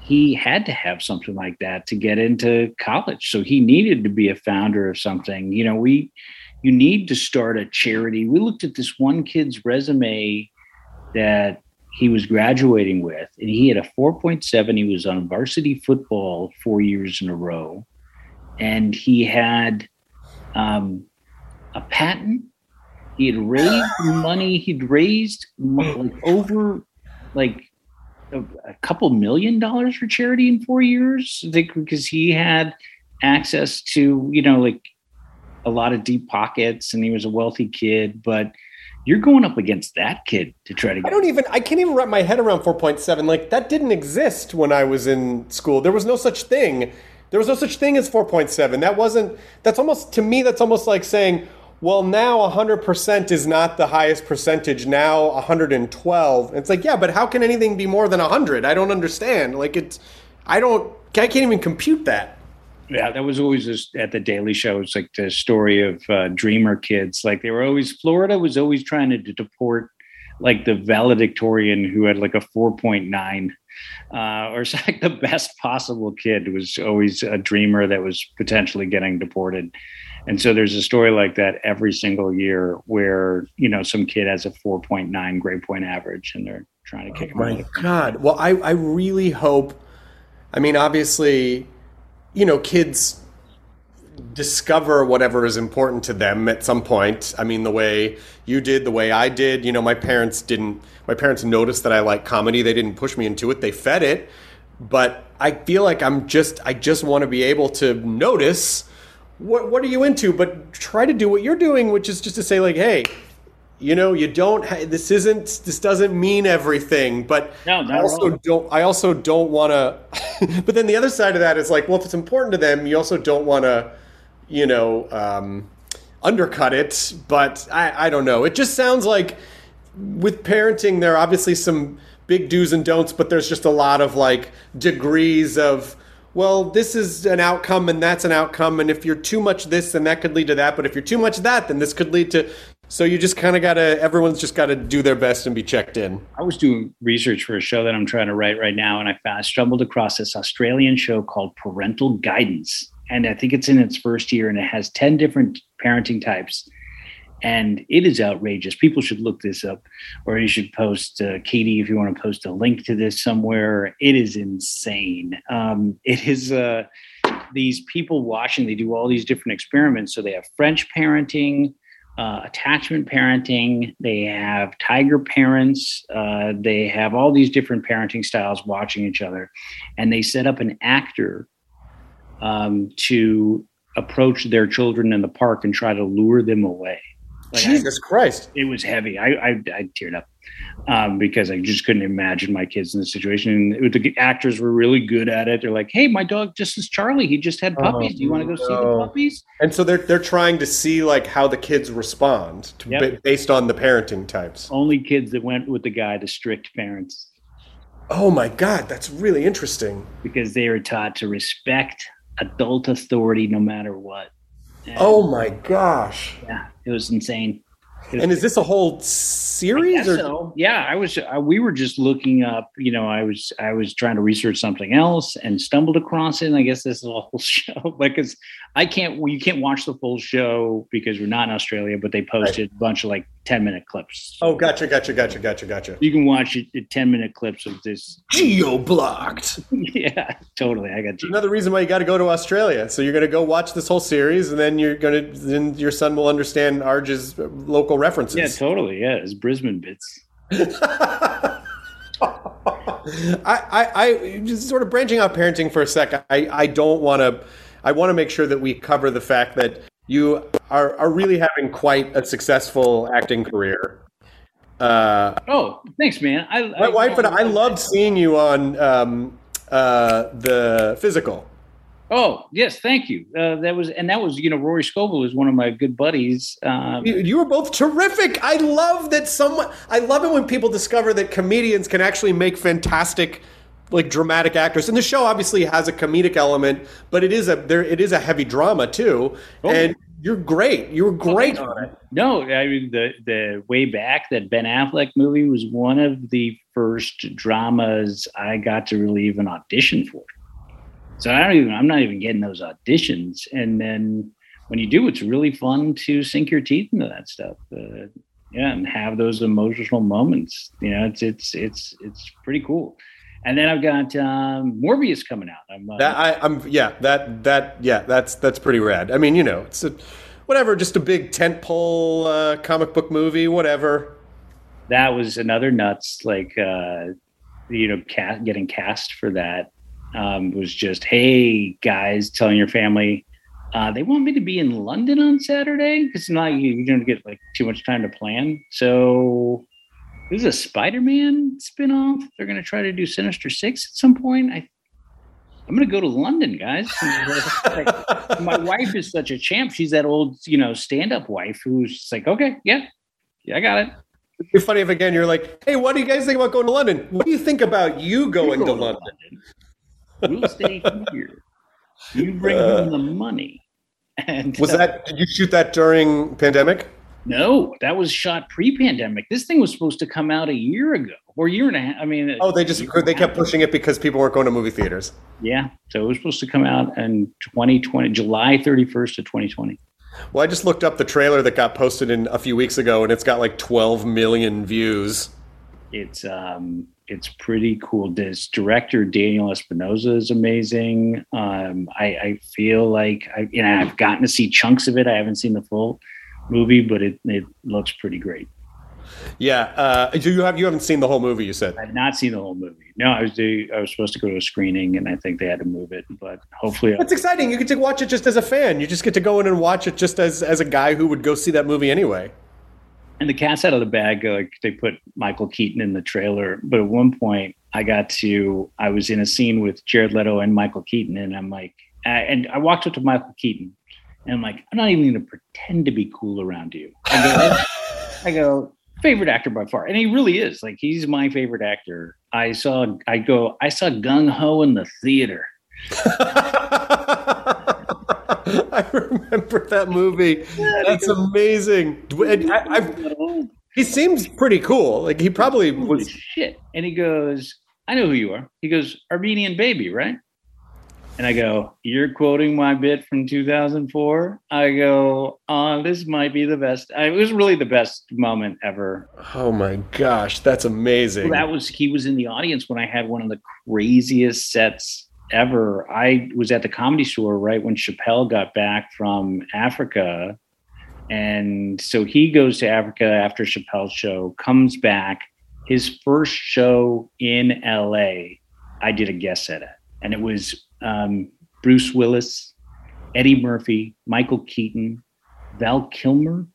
he had to have something like that to get into college. So he needed to be a founder of something. You know, we, you need to start a charity. We looked at this one kid's resume that he was graduating with, and he had a four point seven. He was on varsity football four years in a row. And he had um, a patent. He had raised money. He'd raised like over like a, a couple million dollars for charity in four years, I think, because he had access to, you know, like a lot of deep pockets, and he was a wealthy kid. But you're going up against that kid to try to get. I don't even, I can't even wrap my head around four point seven. Like, that didn't exist when I was in school. There was no such thing. There was no such thing as four point seven. That wasn't, that's almost, to me, that's almost like saying, well, now one hundred percent is not the highest percentage. Now one hundred twelve. And it's like, yeah, but how can anything be more than one hundred? I don't understand. Like, it's, I don't, I can't even compute that. Yeah, that was always just at the Daily Show. It's like the story of uh, Dreamer kids. Like, they were always, Florida was always trying to deport like the valedictorian who had like a four point nine, uh, or like the best possible kid was always a dreamer that was potentially getting deported. And so there's a story like that every single year where, you know, some kid has a four point nine grade point average and they're trying to kick him out. Oh my God. Well, I, I really hope, I mean, obviously, you know, kids discover whatever is important to them at some point. I mean, the way you did, the way I did, you know, my parents didn't, my parents noticed that I like comedy. They didn't push me into it. They fed it. But I feel like I'm just, I just want to be able to notice what, what are you into, but try to do what you're doing, which is just to say like, hey, you know, you don't, ha- this isn't, this doesn't mean everything, but no, I also wrong. don't, I also don't want to, but then the other side of that is like, well, if it's important to them, you also don't want to, you know, um, undercut it. But I, I don't know. It just sounds like with parenting, there are obviously some big do's and don'ts, but there's just a lot of like degrees of, well, this is an outcome and that's an outcome. And if you're too much this, then that could lead to that. But if you're too much that, then this could lead to, so you just kind of got to, everyone's just got to do their best and be checked in. I was doing research for a show that I'm trying to write right now. And I found, I stumbled across this Australian show called Parental Guidance. And I think it's in its first year and it has ten different parenting types. And it is outrageous. People should look this up, or you should post, uh, Katie, if you want to post a link to this somewhere. It is insane. Um, it is uh, these people watching, they do all these different experiments. So they have French parenting, uh, attachment parenting, they have tiger parents, uh, they have all these different parenting styles watching each other. And they set up an actor um, to approach their children in the park and try to lure them away. Like Jesus I, Christ. It was heavy. I, I, I teared up um, because I just couldn't imagine my kids in this situation. And the actors were really good at it. They're like, hey, my dog just is Charlie. He just had puppies. Oh, Do you want to go no. see the puppies? And so they're they're trying to see like how the kids respond to, yep. based on the parenting types. Only kids that went with the guy, the strict parents. Oh my God, that's really interesting. Because they are taught to respect adult authority no matter what. And, oh my gosh. Yeah, it was insane. It was, and is this a whole series? Or? So. Yeah, I was. Uh, we were just looking up. You know, I was. I was trying to research something else and stumbled across it. And I guess this is a whole show because I can't. Well, you can't watch the full show because we're not in Australia. But they posted right. a bunch of like ten minute clips. Oh, gotcha, gotcha, gotcha, gotcha, gotcha. You can watch it, it ten minute clips of this. Geo blocked. Yeah, totally. I got you. Another reason why you got to go to Australia. So you're going to go watch this whole series, and then you're going to. Then your son will understand Arj's local references. Yeah, totally. Yeah, it's Brisbane bits. I, I, I just sort of branching out parenting for a sec. I, I don't want to. I want to make sure that we cover the fact that you are, are really having quite a successful acting career. Uh, oh, thanks, man. I, my I, wife and I, I loved seeing you on um, uh, The Physical. Oh, yes. Thank you. Uh, that was, and that was, you know, Rory Scovel was one of my good buddies. Um, you, you were both terrific. I love that someone, I love it when people discover that comedians can actually make fantastic, like dramatic actors. And the show obviously has a comedic element, but it is a, there, it is a heavy drama too. Oh. And you're great. You were great oh, on it. No, I mean, the, the Way Back, that Ben Affleck movie was one of the first dramas I got to really even audition for. So I don't even, I'm not even getting those auditions. And then when you do, it's really fun to sink your teeth into that stuff. Uh, yeah. And have those emotional moments, you know, it's, it's, it's, it's pretty cool. And then I've got um, Morbius coming out. I'm, uh, that I, I'm, yeah, that, that, yeah, that's, that's pretty rad. I mean, you know, it's a, whatever, just a big tentpole uh, comic book movie, whatever. That was another nuts, like, uh, you know, cast, getting cast for that um, was just, hey, guys, telling your family, uh, they want me to be in London on Saturday because not you, you don't get like too much time to plan. So this is a Spider-Man spinoff. They're going to try to do Sinister Six at some point. I, I'm going to go to London, guys. Like, my wife is such a champ. She's that old, you know, stand-up wife who's just like, okay, yeah, yeah, I got it. It'd be funny if again you're like, hey, what do you guys think about going to London? What do you think about you going go to, to London? London? We'll stay here. You bring uh, home the money. And was uh, that? Did you shoot that during pandemic? No, that was shot pre-pandemic. This thing was supposed to come out a year ago or a year and a half. I mean, oh, they just they kept pushing it because people weren't going to movie theaters. Yeah, so it was supposed to come out in twenty twenty, July thirty-first of twenty twenty. Well, I just looked up the trailer that got posted in a few weeks ago, and it's got like twelve million views. It's um, it's pretty cool. This director Daniel Espinosa is amazing. Um, I, I feel like I, you know, I've gotten to see chunks of it. I haven't seen the full movie, but it it looks pretty great. Yeah, uh, do you have you haven't seen the whole movie? You said I've not seen the whole movie. No, I was do, I was supposed to go to a screening, and I think they had to move it. But hopefully, that's exciting. You get to watch it just as a fan. You just get to go in and watch it just as as a guy who would go see that movie anyway. And the cat's out of the bag. Like they put Michael Keaton in the trailer, but at one point, I got to I was in a scene with Jared Leto and Michael Keaton, and I'm like, I, and I walked up to Michael Keaton, and I'm like, I'm not even going to pretend to be cool around you. I go, I go. Favorite actor by far, and he really is. Like he's my favorite actor. I saw, I go, I saw Gung Ho in the theater. I remember that movie. That's amazing. I, I, he seems pretty cool. Like he probably was shit. And he goes, "I know who you are." He goes, "Armenian Baby, right?" And I go, "You're quoting my bit from two thousand four. I go, "Oh, this might be the best." I, it was really the best moment ever. Oh my gosh, that's amazing. Well, that was he was in the audience when I had one of the craziest sets ever. I was at the Comedy Store right when Chappelle got back from Africa, and so he goes to Africa after Chappelle's show, comes back. His first show in L A, I did a guest set at, and it was. Um, Bruce Willis, Eddie Murphy, Michael Keaton, Val Kilmer,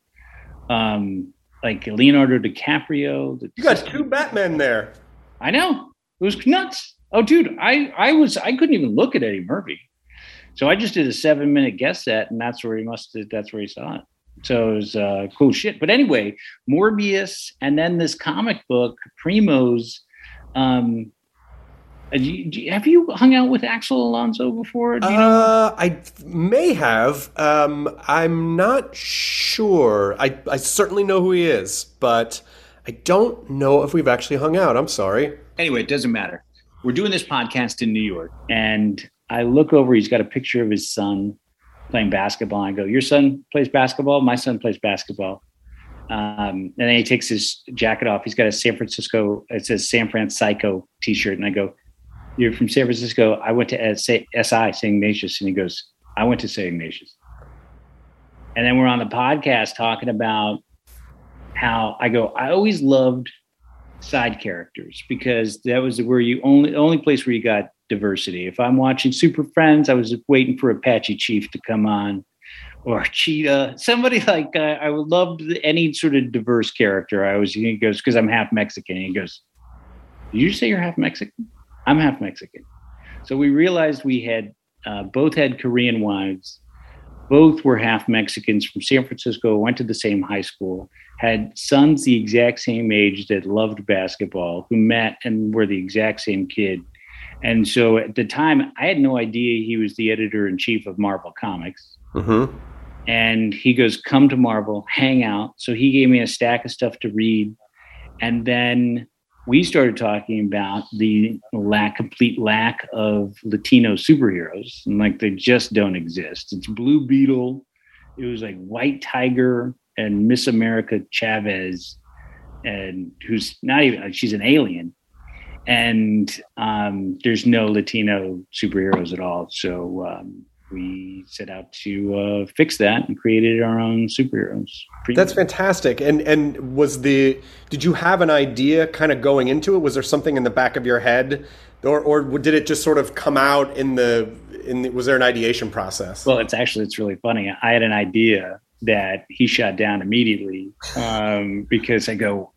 um, like Leonardo DiCaprio. You got two Batmen there. I know. It was nuts. Oh, dude, I, I was I couldn't even look at Eddie Murphy. So I just did a seven minute guest set, and that's where he must have, that's where he saw it. So it was uh, cool shit. But anyway, Morbius, and then this comic book, Primo's. Um, Do you, do you, have you hung out with Axel Alonso before? Do you know? uh, I may have. Um, I'm not sure. I, I certainly know who he is, but I don't know if we've actually hung out. I'm sorry. Anyway, it doesn't matter. We're doing this podcast in New York, and I look over. He's got a picture of his son playing basketball. I go, "Your son plays basketball? My son plays basketball." Um, and then he takes his jacket off. He's got a San Francisco, it says San Francisco t-shirt. And I go, "You're from San Francisco?" "I went to S I, Saint Ignatius." And he goes, "I went to Saint Ignatius." And then we're on the podcast talking about how I go, I always loved side characters because that was where you only, the only place where you got diversity. If I'm watching Super Friends, I was waiting for Apache Chief to come on, or Cheetah, somebody like, uh, I would love any sort of diverse character. I was, he goes, because I'm half Mexican. He goes, "Did you say you're half Mexican?" "I'm half Mexican." So we realized we had uh, both had Korean wives, both were half Mexicans from San Francisco, went to the same high school, had sons the exact same age that loved basketball, who met and were the exact same kid. And so at the time, I had no idea he was the editor-in-chief of Marvel Comics. Mm-hmm. And he goes, "Come to Marvel, hang out." So he gave me a stack of stuff to read. And then we started talking about the lack, complete lack of Latino superheroes, and like they just don't exist. It's Blue Beetle. It was like White Tiger and Miss America Chavez, and who's not even, she's an alien. And um, there's no Latino superheroes at all. So um, we set out to uh, fix that and created our own superheroes. That's fantastic. And and was the did you have an idea kind of going into it? Was there something in the back of your head, or or did it just sort of come out in the in the, was there an ideation process? Well, it's actually it's really funny. I had an idea that he shot down immediately um, because I go.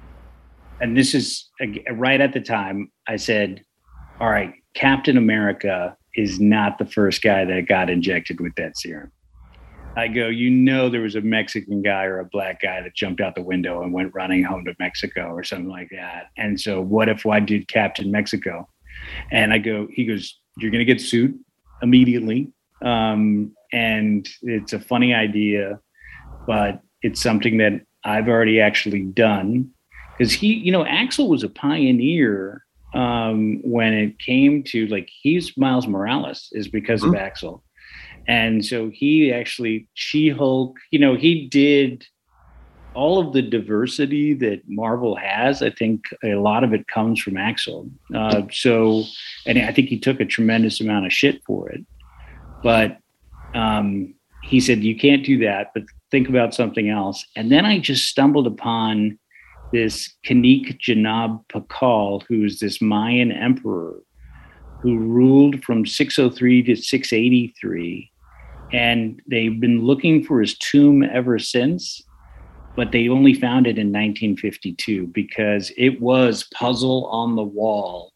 And this is right at the time I said, all right, Captain America is not the first guy that got injected with that serum. I go, you know, there was a Mexican guy or a black guy that jumped out the window and went running home to Mexico or something like that. And so what if I did Captain Mexico? And I go, he goes, you're going to get sued immediately. Um, and it's a funny idea, but it's something that I've already actually done. Because he, you know, Axel was a pioneer um, when it came to like, he's Miles Morales is because mm-hmm. of Axel. And so he actually, She-Hulk, you know, he did all of the diversity that Marvel has. I think a lot of it comes from Axel. Uh, so, and I think he took a tremendous amount of shit for it. But um, he said, you can't do that, but think about something else. And then I just stumbled upon this Kanik Janab Pakal, who's this Mayan emperor who ruled from six oh three to six eighty-three. And they've been looking for his tomb ever since, but they only found it in nineteen fifty-two because it was puzzle on the wall.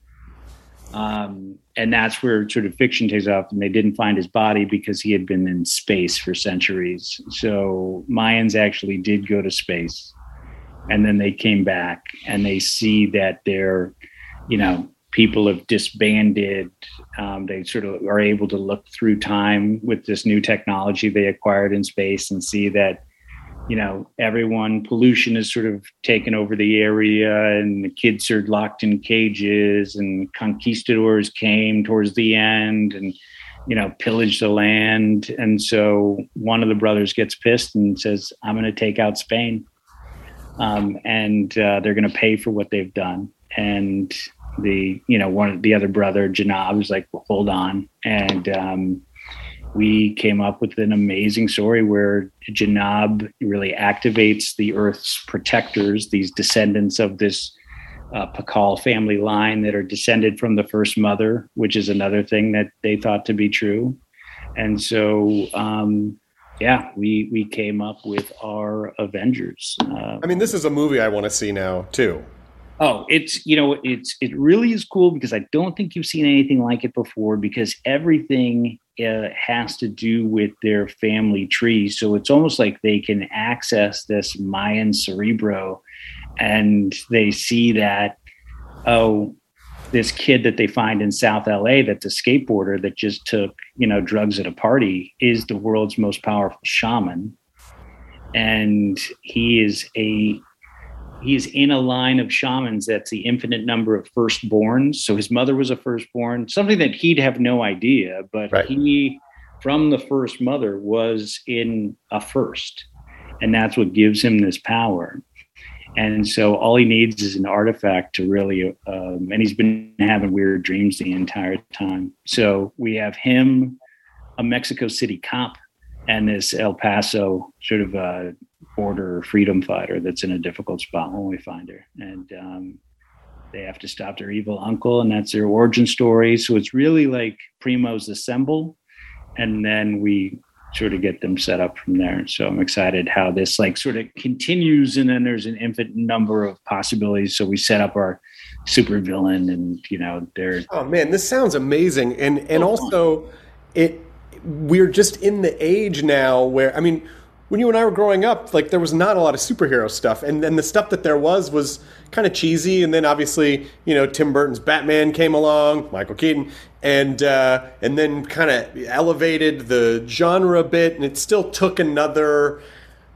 Um, and that's where sort of fiction takes off. And they didn't find his body because he had been in space for centuries. So Mayans actually did go to space. And then they came back and they see that they're, you know, people have disbanded. Um, they sort of are able to look through time with this new technology they acquired in space and see that, you know, everyone, pollution has sort of taken over the area and the kids are locked in cages and conquistadors came towards the end and, you know, pillaged the land. And so one of the brothers gets pissed and says, I'm going to take out Spain. Um, and uh, they're going to pay for what they've done. And the, you know, one of the other brother, Janab, was like, well, hold on. And um, we came up with an amazing story where Janab really activates the Earth's protectors, these descendants of this uh, Pakal family line that are descended from the first mother, which is another thing that they thought to be true. And so, um, yeah, we we came up with our Avengers. Uh, I mean, this is a movie I want to see now too. Oh, it's, you know, it's it really is cool because I don't think you've seen anything like it before because everything uh, has to do with their family tree. So it's almost like they can access this Mayan cerebro and they see that, oh, this kid that they find in South L A that's a skateboarder that just took, you know, drugs at a party is the world's most powerful shaman. And he is a, he is in a line of shamans that's the infinite number of firstborns. So his mother was a firstborn, something that he'd have no idea, but right. he, from the first mother, was in a first. And that's what gives him this power. And so all he needs is an artifact to really, um, and he's been having weird dreams the entire time. So we have him, a Mexico City cop, and this El Paso sort of uh, border freedom fighter that's in a difficult spot when we find her. And um, they have to stop their evil uncle, and that's their origin story. So it's really like Primos assemble, and then we sort of get them set up from there. So I'm excited how this like sort of continues, and then there's an infinite number of possibilities. So we set up our super villain, and you know, they're oh man, this sounds amazing. And and also it we're just in the age now where, I mean, when you and I were growing up, like there was not a lot of superhero stuff, and then the stuff that there was was kind of cheesy. And then obviously, you know, Tim Burton's Batman came along, Michael Keaton, and uh, and then kind of elevated the genre a bit, and it still took another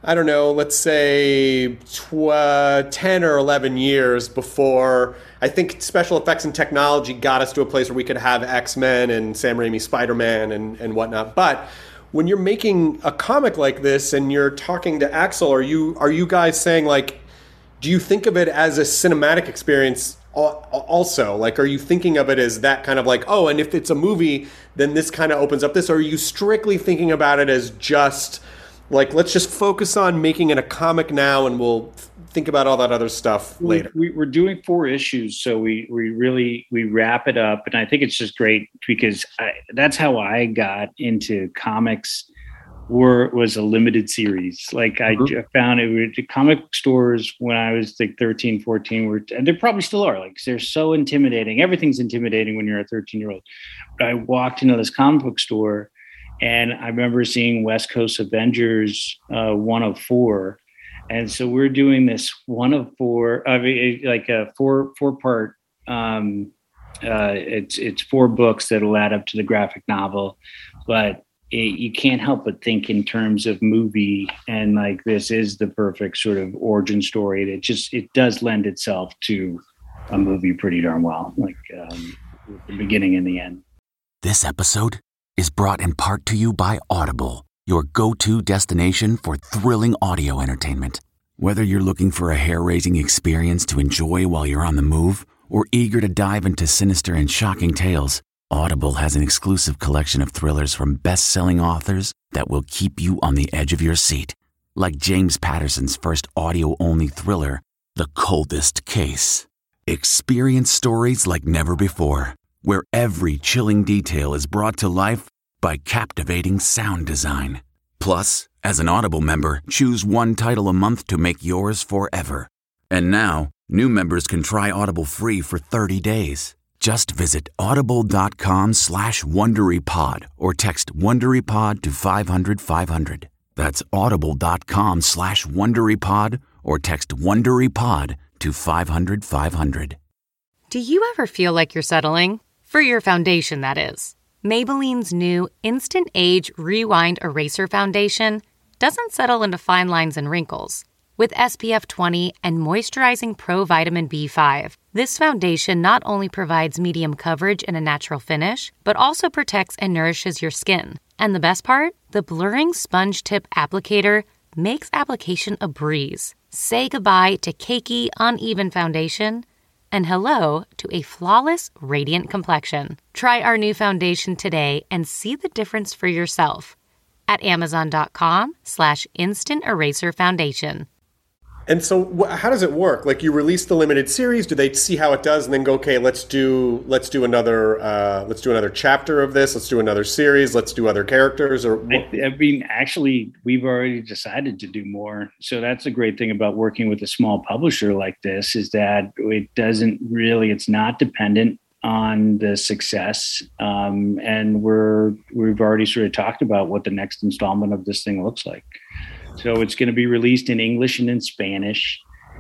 I don't know, let's say tw- uh, ten or eleven years before I think special effects and technology got us to a place where we could have X-Men and Sam Raimi Spider-Man and, and whatnot. But when you're making a comic like this and you're talking to Axel, are you are you guys saying, like, do you think of it as a cinematic experience also? Like, are you thinking of it as that kind of like, oh, and if it's a movie, then this kind of opens up this? Or are you strictly thinking about it as just like, let's just focus on making it a comic now and we'll think about all that other stuff later? We, we're doing four issues, so we, we really, we wrap it up. And I think it's just great because I, that's how I got into comics, were was a limited series. Like mm-hmm. I found it with comic stores when I was like thirteen, fourteen, were, and they probably still are, like, they're so intimidating. Everything's intimidating when you're a thirteen year old. But I walked into this comic book store and I remember seeing West Coast Avengers uh, one of four. And so we're doing this one of four, I mean, like a four, four part, um, uh, it's, it's four books that'll add up to the graphic novel, but it, you can't help but think in terms of movie, and like, this is the perfect sort of origin story. It just, it does lend itself to a movie pretty darn well, like um, the beginning and the end. This episode is brought in part to you by Audible, your go-to destination for thrilling audio entertainment. Whether you're looking for a hair-raising experience to enjoy while you're on the move, or eager to dive into sinister and shocking tales, Audible has an exclusive collection of thrillers from best-selling authors that will keep you on the edge of your seat. Like James Patterson's first audio-only thriller, The Coldest Case. Experience stories like never before, where every chilling detail is brought to life by captivating sound design. Plus, as an Audible member, choose one title a month to make yours forever. And now, new members can try Audible free for thirty days. Just visit audible.com slash WonderyPod or text WonderyPod to five hundred five hundred. That's audible.com slash WonderyPod or text WonderyPod to five hundred five hundred. Do you ever feel like you're settling? For your foundation, that is. Maybelline's new Instant Age Rewind Eraser Foundation doesn't settle into fine lines and wrinkles. With S P F twenty and moisturizing Pro Vitamin B five, this foundation not only provides medium coverage and a natural finish, but also protects and nourishes your skin. And the best part? The blurring sponge tip applicator makes application a breeze. Say goodbye to cakey, uneven foundation and hello to a flawless, radiant complexion. Try our new foundation today and see the difference for yourself at amazon.com slash instant eraser foundation. And so wh- how does it work? Like, you release the limited series, do they see how it does and then go, okay, let's do let's do another uh, let's do another chapter of this, let's do another series, let's do other characters? Or I, I mean, actually, we've already decided to do more. So that's the great thing about working with a small publisher like this, is that it doesn't really, it's not dependent on the success. Um, and we're we've already sort of talked about what the next installment of this thing looks like. So it's going to be released in English and in Spanish,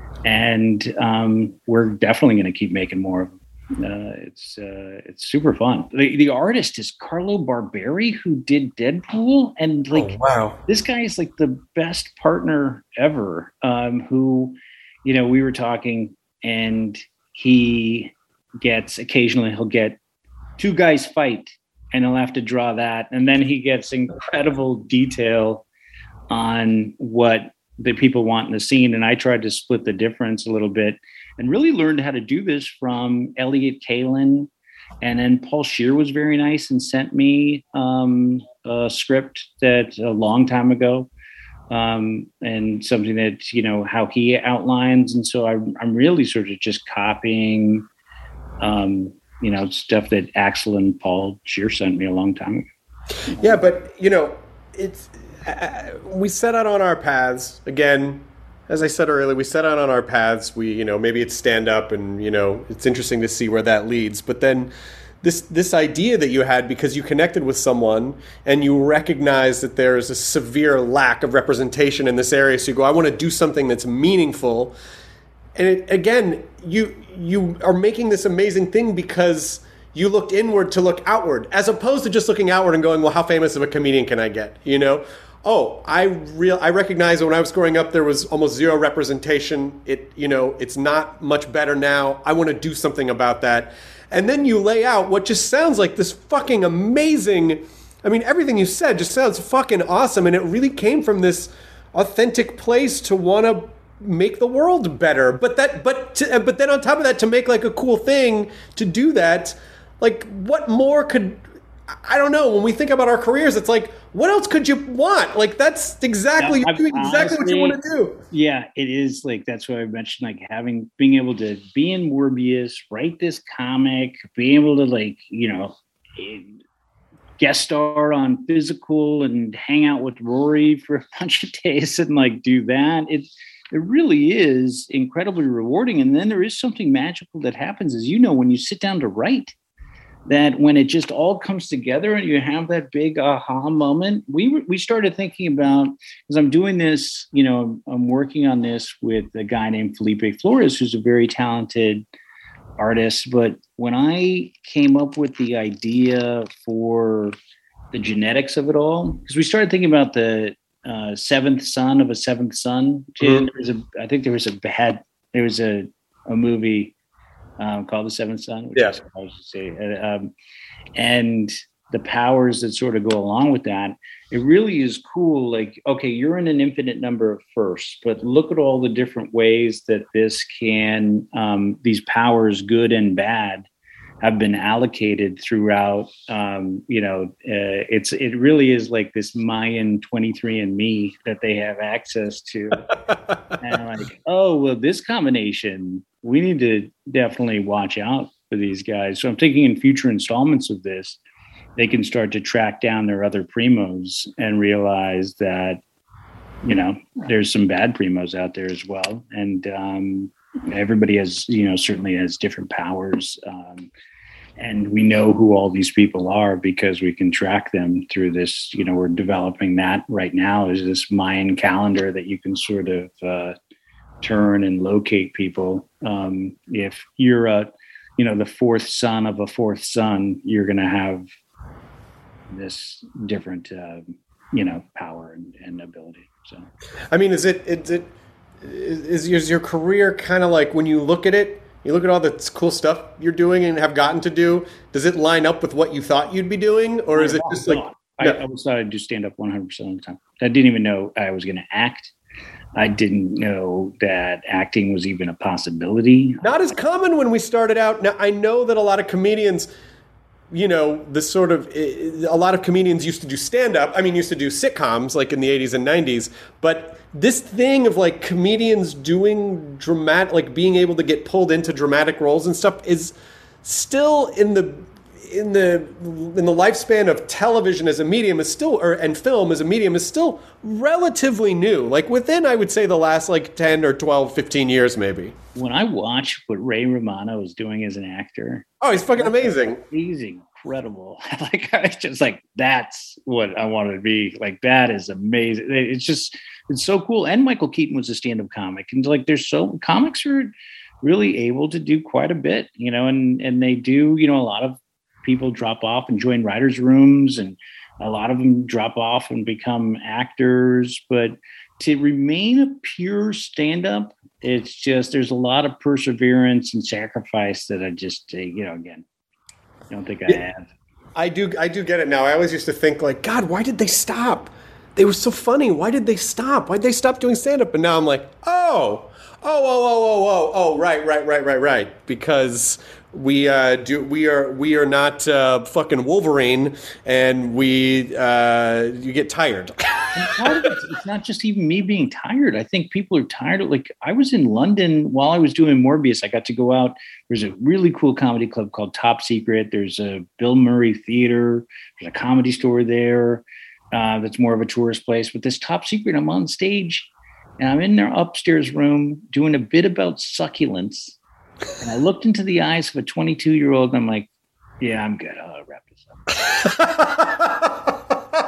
and um, we're definitely going to keep making more of them. Uh, it's uh, it's super fun. The, the artist is Carlo Barberi, who did Deadpool, and like, oh, wow, this guy is like the best partner ever. Um, who, you know, we were talking, and he gets occasionally he'll get two guys fight, and he'll have to draw that, and then he gets incredible detail on what the people want in the scene. And I tried to split the difference a little bit and really learned how to do this from Elliot Kalin. And then Paul Scheer was very nice and sent me um, a script that a long time ago, um, and something that, you know, how he outlines. And so I, I'm really sort of just copying, um, you know, stuff that Axel and Paul Scheer sent me a long time ago. Yeah, but, you know, it's, Uh, we set out on our paths. Again, as I said earlier, we set out on our paths. We, you know, maybe it's stand up, and, you know, it's interesting to see where that leads. But then this this idea that you had because you connected with someone and you recognize that there is a severe lack of representation in this area. So you go, I want to do something that's meaningful. And it, again, you you are making this amazing thing because you looked inward to look outward, as opposed to just looking outward and going, well, how famous of a comedian can I get? You know? oh, I real I recognize that when I was growing up, there was almost zero representation. It, you know, it's not much better now. I want to do something about that. And then you lay out what just sounds like this fucking amazing. I mean, everything you said just sounds fucking awesome. And it really came from this authentic place to want to make the world better. But that, but, to, but then on top of that, to make like a cool thing to do that, like what more could, I don't know. When we think about our careers, it's like, what else could you want? Like, that's exactly, yeah, you're doing exactly honestly, what you want to do. Yeah, it is like, that's what I mentioned, like having, being able to be in Morbius, write this comic, being able to like, you know, guest star on Physical and hang out with Rory for a bunch of days and like do that. It, it really is incredibly rewarding. And then there is something magical that happens, as you know, when you sit down to write. That when it just all comes together and you have that big aha moment, we we started thinking about, because I'm doing this, you know, I'm working on this with a guy named Felipe Flores, who's a very talented artist. But when I came up with the idea for the genetics of it all, because we started thinking about the uh, seventh son of a seventh son. Mm-hmm. There was a, I think there was a bad, there was a, a movie Um, called The Seventh Son, which yeah. I was to say, um, and the powers that sort of go along with that. It really is cool. Like, okay, you're in an infinite number of firsts, but look at all the different ways that this can, um, these powers, good and bad, have been allocated throughout. Um, you know, uh, it's it really is like this Mayan twenty-three and me that they have access to, and like, oh well, this combination. We need to definitely watch out for these guys. So I'm thinking in future installments of this, they can start to track down their other primos and realize that, you know, there's some bad primos out there as well. And um, everybody has, you know, certainly has different powers. Um, and we know who all these people are because we can track them through this. You know, we're developing that right now, is this Mayan calendar that you can sort of uh, turn and locate people. Um, if you're a, you know, the fourth son of a fourth son, you're going to have this different, uh, you know, power and, and ability. So, I mean, is it, is it, is, is your career kind of like, when you look at it, you look at all the cool stuff you're doing and have gotten to do, does it line up with what you thought you'd be doing? Or is it just like, I, I always thought I'd do stand up one hundred percent of the time. I didn't even know I was going to act. I didn't know that acting was even a possibility. Not as common when we started out. Now, I know that a lot of comedians, you know, the sort of, a lot of comedians used to do stand-up. I mean, used to do sitcoms like in the eighties and nineties. But this thing of like comedians doing dramatic, like being able to get pulled into dramatic roles and stuff is still in the in the in the lifespan of television as a medium is still, or and film as a medium is still relatively new. Like within, I would say, the last like ten or twelve, fifteen years maybe. When I watch what Ray Romano is doing as an actor, oh, he's fucking amazing. He's incredible. Like, I just like, that's what I wanted to be. Like, that is amazing. It's just, it's so cool. And Michael Keaton was a stand-up comic, and like, there's so comics are really able to do quite a bit, you know, and and they do, you know, a lot of people drop off and join writers' rooms, and a lot of them drop off and become actors. But to remain a pure stand-up, it's just, there's a lot of perseverance and sacrifice that I just, you know, again, don't think I yeah, have. I do, I do get it now. I always used to think like, God, why did they stop? They were so funny. Why did they stop? Why'd they stop doing stand-up? And now I'm like, oh, oh, oh, oh, oh, oh, oh, right, right, right, right, right. Because we uh, do, we are, we are not uh, fucking Wolverine, and we, uh, you get tired. Part of it, it's not just even me being tired. I think people are tired of, like, I was in London while I was doing Morbius. I got to go out. There's a really cool comedy club called Top Secret. There's a Bill Murray Theater. There's a Comedy Store there. Uh, that's more of a tourist place. But this Top Secret, I'm on stage, and I'm in their upstairs room doing a bit about succulents. And I looked into the eyes of a twenty-two-year-old, and I'm like, yeah, I'm good. I'll wrap this up.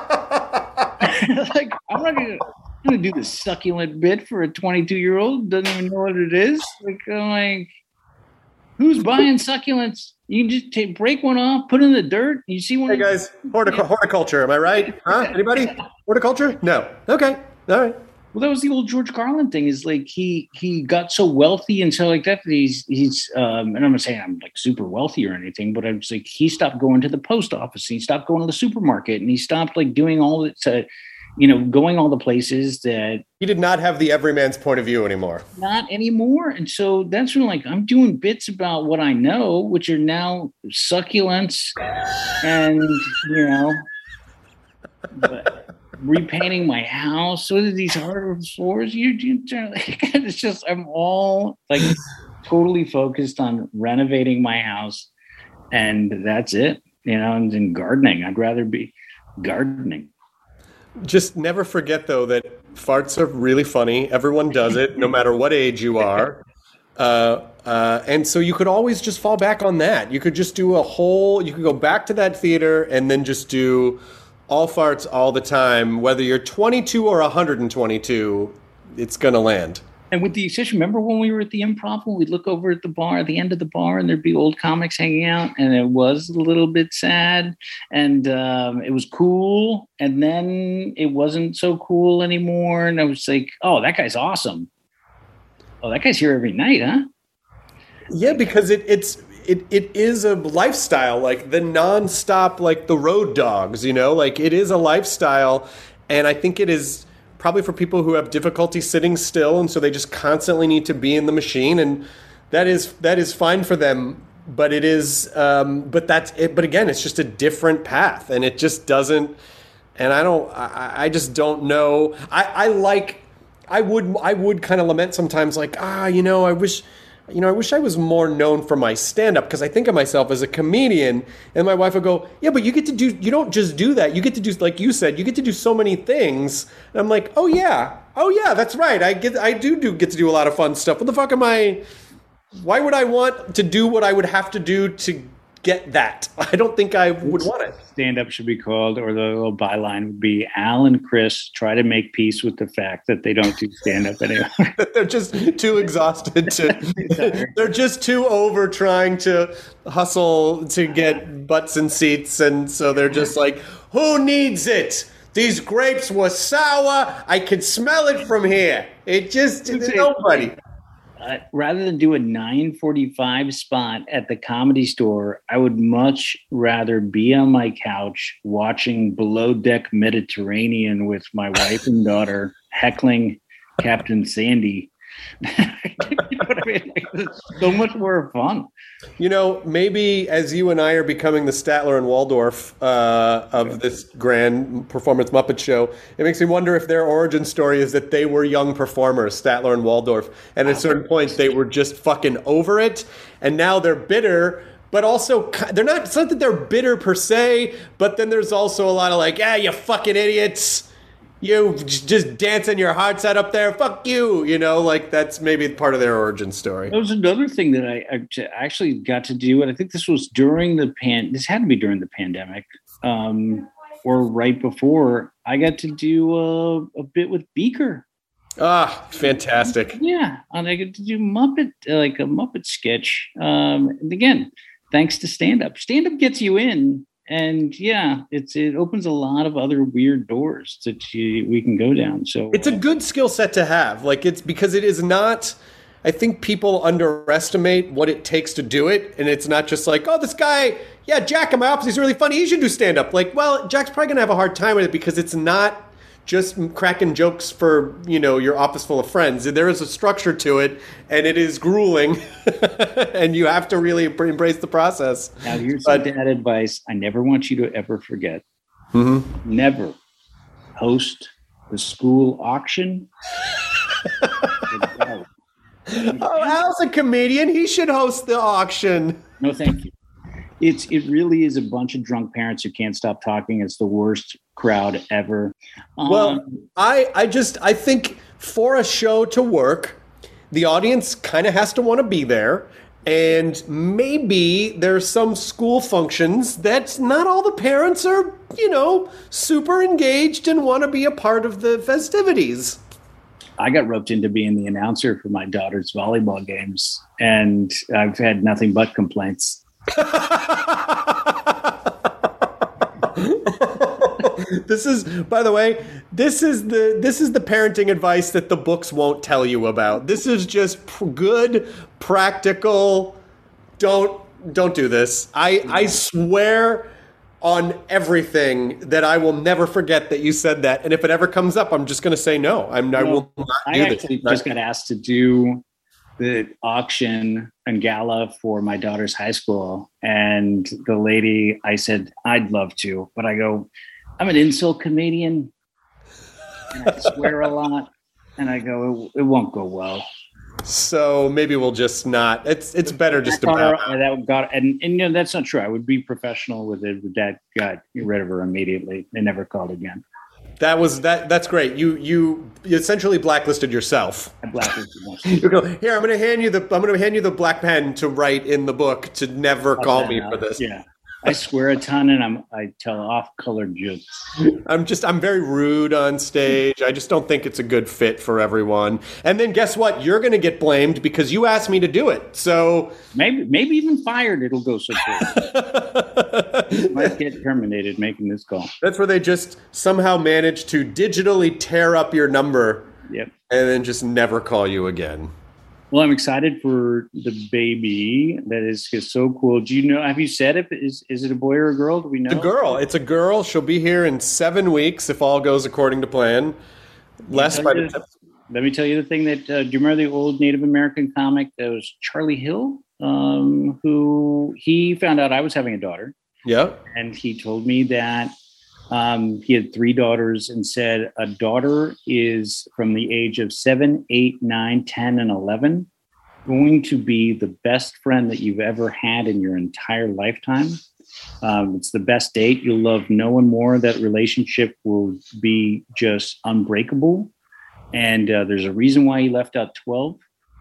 Like, I'm not going to do the succulent bit for a twenty-two-year-old. Doesn't even know what it is. Like, I'm like, Who's buying succulents? You can just take, break one off, put it in the dirt. You see one. Hey guys, hortic- horticulture. Am I right? Huh? Anybody? Horticulture? No. Okay. All right. Well, that was the old George Carlin thing. Is like he he got so wealthy and so like that. that he's he's um, and I'm not saying I'm like super wealthy or anything, but I'm just like he stopped going to the post office. He stopped going to the supermarket, and he stopped like doing all the, to, you know, going all the places that he did not have the everyman's point of view anymore. Not anymore. And so that's when like I'm doing bits about what I know, which are now succulents, and you know. But, repainting my house. So these hardwood floors, you, you like, it's just I'm all like totally focused on renovating my house, and that's it. You know, and then gardening. I'd rather be gardening. Just never forget though that farts are really funny. Everyone does it, no matter what age you are. Uh, uh, and so you could always just fall back on that. You could just do a whole. You could go back to that theater and then just do all farts all the time, whether you're twenty-two or one hundred twenty-two, it's going to land. And with the exception, remember when we were at the Improv, when we'd look over at the bar, at the end of the bar, and there'd be old comics hanging out, and it was a little bit sad, and um, it was cool, and then it wasn't so cool anymore, and I was like, oh, that guy's awesome. Oh, that guy's here every night, huh? Yeah, because it, it's... It it is a lifestyle, like the nonstop, like the road dogs, you know, like it is a lifestyle. And I think it is probably for people who have difficulty sitting still. And so they just constantly need to be in the machine. And that is that is fine for them. But it is um, but that's it. But again, it's just a different path, and it just doesn't. And I don't I, I just don't know. I, I like I would I would kind of lament sometimes like, ah, you know, I wish. You know, I wish I was more known for my stand-up, because I think of myself as a comedian, and my wife would go, yeah, but you get to do, you don't just do that. You get to do, like you said, you get to do so many things. And I'm like, oh yeah, oh yeah, that's right. I get, I do, do get to do a lot of fun stuff. What the fuck am I, why would I want to do what I would have to do to get that? I don't think I would want it. Stand-up should be called, or the little byline would be, Al and Chris try to make peace with the fact that they don't do stand-up anymore. They're just too exhausted to, they're just too over trying to hustle to get butts and seats, and so they're just like, who needs it? These grapes were sour. I can smell it from here. It just, nobody. Uh, rather than do a nine forty-five spot at the Comedy Store, I would much rather be on my couch watching Below Deck Mediterranean with my wife and daughter heckling Captain Sandy. You know what I mean? Like, it's so much more fun. You know, maybe as you and I are becoming the Statler and Waldorf uh, of this grand performance Muppet show, it makes me wonder if their origin story is that they were young performers, Statler and Waldorf, and at a certain point they were just fucking over it, and now they're bitter. But also, they're not. It's not that they're bitter per se, but then there's also a lot of like, ah, you fucking idiots. You just dancing your hearts out up there. Fuck you. You know, like that's maybe part of their origin story. That was another thing that I, I actually got to do. And I think this was during the pan. This had to be during the pandemic um, or right before. I got to do a, a bit with Beaker. Ah, fantastic. Yeah. And I get to do Muppet, like a Muppet sketch. Um, and again, thanks to stand-up. Stand-up gets you in. And yeah, it's it opens a lot of other weird doors that you, we can go down. So it's a good skill set to have. Like it's because it is not. I think people underestimate what it takes to do it, and it's not just like, oh, this guy, yeah, Jack in my office, he's really funny. He should do stand up. Like, well, Jack's probably gonna have a hard time with it because it's not just cracking jokes for, you know, your office full of friends. There is a structure to it, and it is grueling, and you have to really embrace the process. Now, here's but, some dad advice I never want you to ever forget. Mm-hmm. Never host the school auction. Oh, Al's a comedian. He should host the auction. No, thank you. It's it really is a bunch of drunk parents who can't stop talking. It's the worst crowd ever. Um, well, I I just I think for a show to work, the audience kind of has to want to be there, and maybe there's some school functions that not all the parents are, you know, super engaged and want to be a part of the festivities. I got roped into being the announcer for my daughter's volleyball games, and I've had nothing but complaints. This is, by the way, this is the this is the parenting advice that the books won't tell you about. This is just pr- good, practical. Don't don't do this. I I swear on everything that I will never forget that you said that. And if it ever comes up, I'm just going to say no. I'm no, I will not do I actually this. just got asked to do the auction and gala for my daughter's high school, and the lady, I said I'd love to, but I go, I'm an insult comedian, and I swear a lot, and I go, it, it won't go well. So maybe we'll just not. It's it's better just to bow out. That got and, and you know that's not true. I would be professional with it. But that got rid of her immediately. They never called again. That was that. That's great. You you essentially blacklisted yourself. I blacklisted myself. You go, here, I'm going to hand you the I'm going to hand you the black pen to write in the book to never call me for this. Yeah. I swear a ton, and I'm I tell off-colored jokes. I'm just I'm very rude on stage. I just don't think it's a good fit for everyone. And then guess what? You're going to get blamed because you asked me to do it. So maybe maybe even fired. It'll go so quick. Might get terminated making this call. That's where they just somehow manage to digitally tear up your number. Yep. And then just never call you again. Well, I'm excited for the baby. That is, is so cool. Do you know, have you said if is is it a boy or a girl? Do we know? It's a girl. It's a girl. She'll be here in seven weeks if all goes according to plan. Less by the the Let me tell you the thing that, uh, do you remember the old Native American comic that was Charlie Hill? Um, who he found out I was having a daughter. Yeah. And he told me that Um, he had three daughters and said a daughter is from the age of seven, eight, nine, ten, and eleven going to be the best friend that you've ever had in your entire lifetime. Um, it's the best date. You'll love no one more. That relationship will be just unbreakable. And uh, there's a reason why he left out twelve.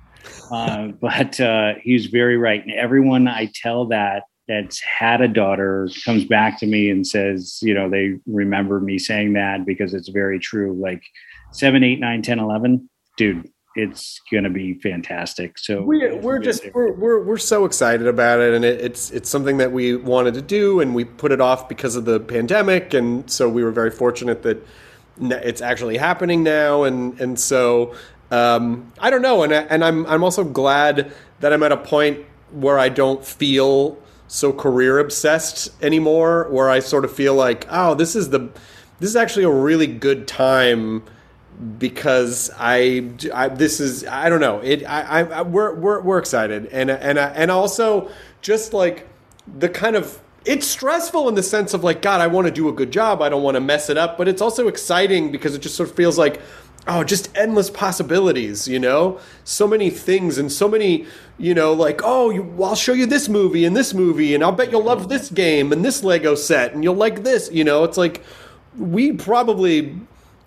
Uh, but uh, he was very right. And everyone I tell that that's had a daughter comes back to me and says, you know, they remember me saying that because it's very true. Like seven, eight, nine, ten, eleven, dude, it's going to be fantastic. So we're, we're just, we're, we're, we're so excited about it. And it, it's, it's something that we wanted to do and we put it off because of the pandemic. And so we were very fortunate that it's actually happening now. And, and so um, I don't know. And, I, and I'm, I'm also glad that I'm at a point where I don't feel so career obsessed anymore, where I sort of feel like, oh, this is the, this is actually a really good time because I, I this is, I don't know, it, I, I, we're, we're, we're excited. And, and, and also just like the kind of, it's stressful in the sense of like, God, I want to do a good job. I don't want to mess it up, but it's also exciting because it just sort of feels like, oh, just endless possibilities, you know, so many things and so many, you know, like, oh, you, I'll show you this movie and this movie and I'll bet you'll love this game and this Lego set and you'll like this, you know, it's like we probably,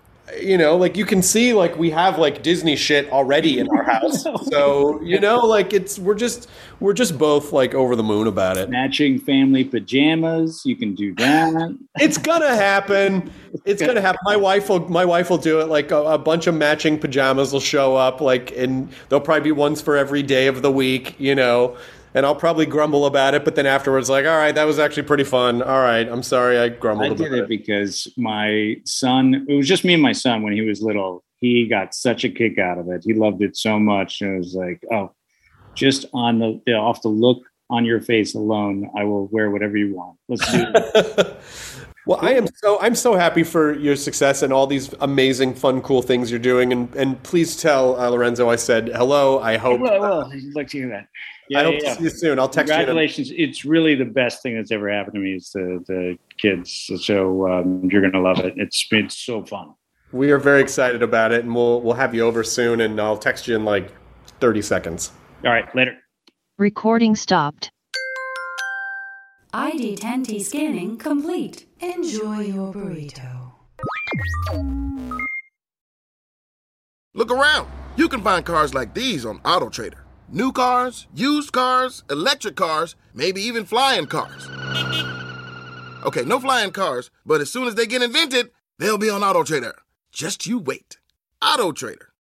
you know, like you can see like we have like Disney shit already in our house. So, you know, like it's, we're just, we're just both like over the moon about it. Matching family pajamas. You can do that. It's gonna happen. It's gonna happen. My wife will, my wife will do it. Like a, a bunch of matching pajamas will show up like, and there'll probably be ones for every day of the week, you know, and I'll probably grumble about it. But then afterwards, like, all right, that was actually pretty fun. All right. I'm sorry. I grumbled I about did it, it because my son, it was just me and my son when he was little. He got such a kick out of it. He loved it so much. And it was like, oh, just on the, the off the look on your face alone, I will wear whatever you want. Let's do it. Well, I am so I'm so happy for your success and all these amazing, fun, cool things you're doing. And and please tell uh, Lorenzo I said hello. I hope. Well, well, I'd like to hear that. Yeah, I hope yeah, to yeah. see you soon. I'll text Congratulations. you. Congratulations. It's really the best thing that's ever happened to me is the, the kids. So um, you're going to love it. It's it's so fun. We are very excited about it, and we'll we'll have you over soon, and I'll text you in like thirty seconds. All right, later. Recording stopped. I D ten T scanning complete. Enjoy your burrito. Look around. You can find cars like these on AutoTrader. New cars, used cars, electric cars, maybe even flying cars. Okay, no flying cars, but as soon as they get invented, they'll be on AutoTrader. Just you wait. AutoTrader.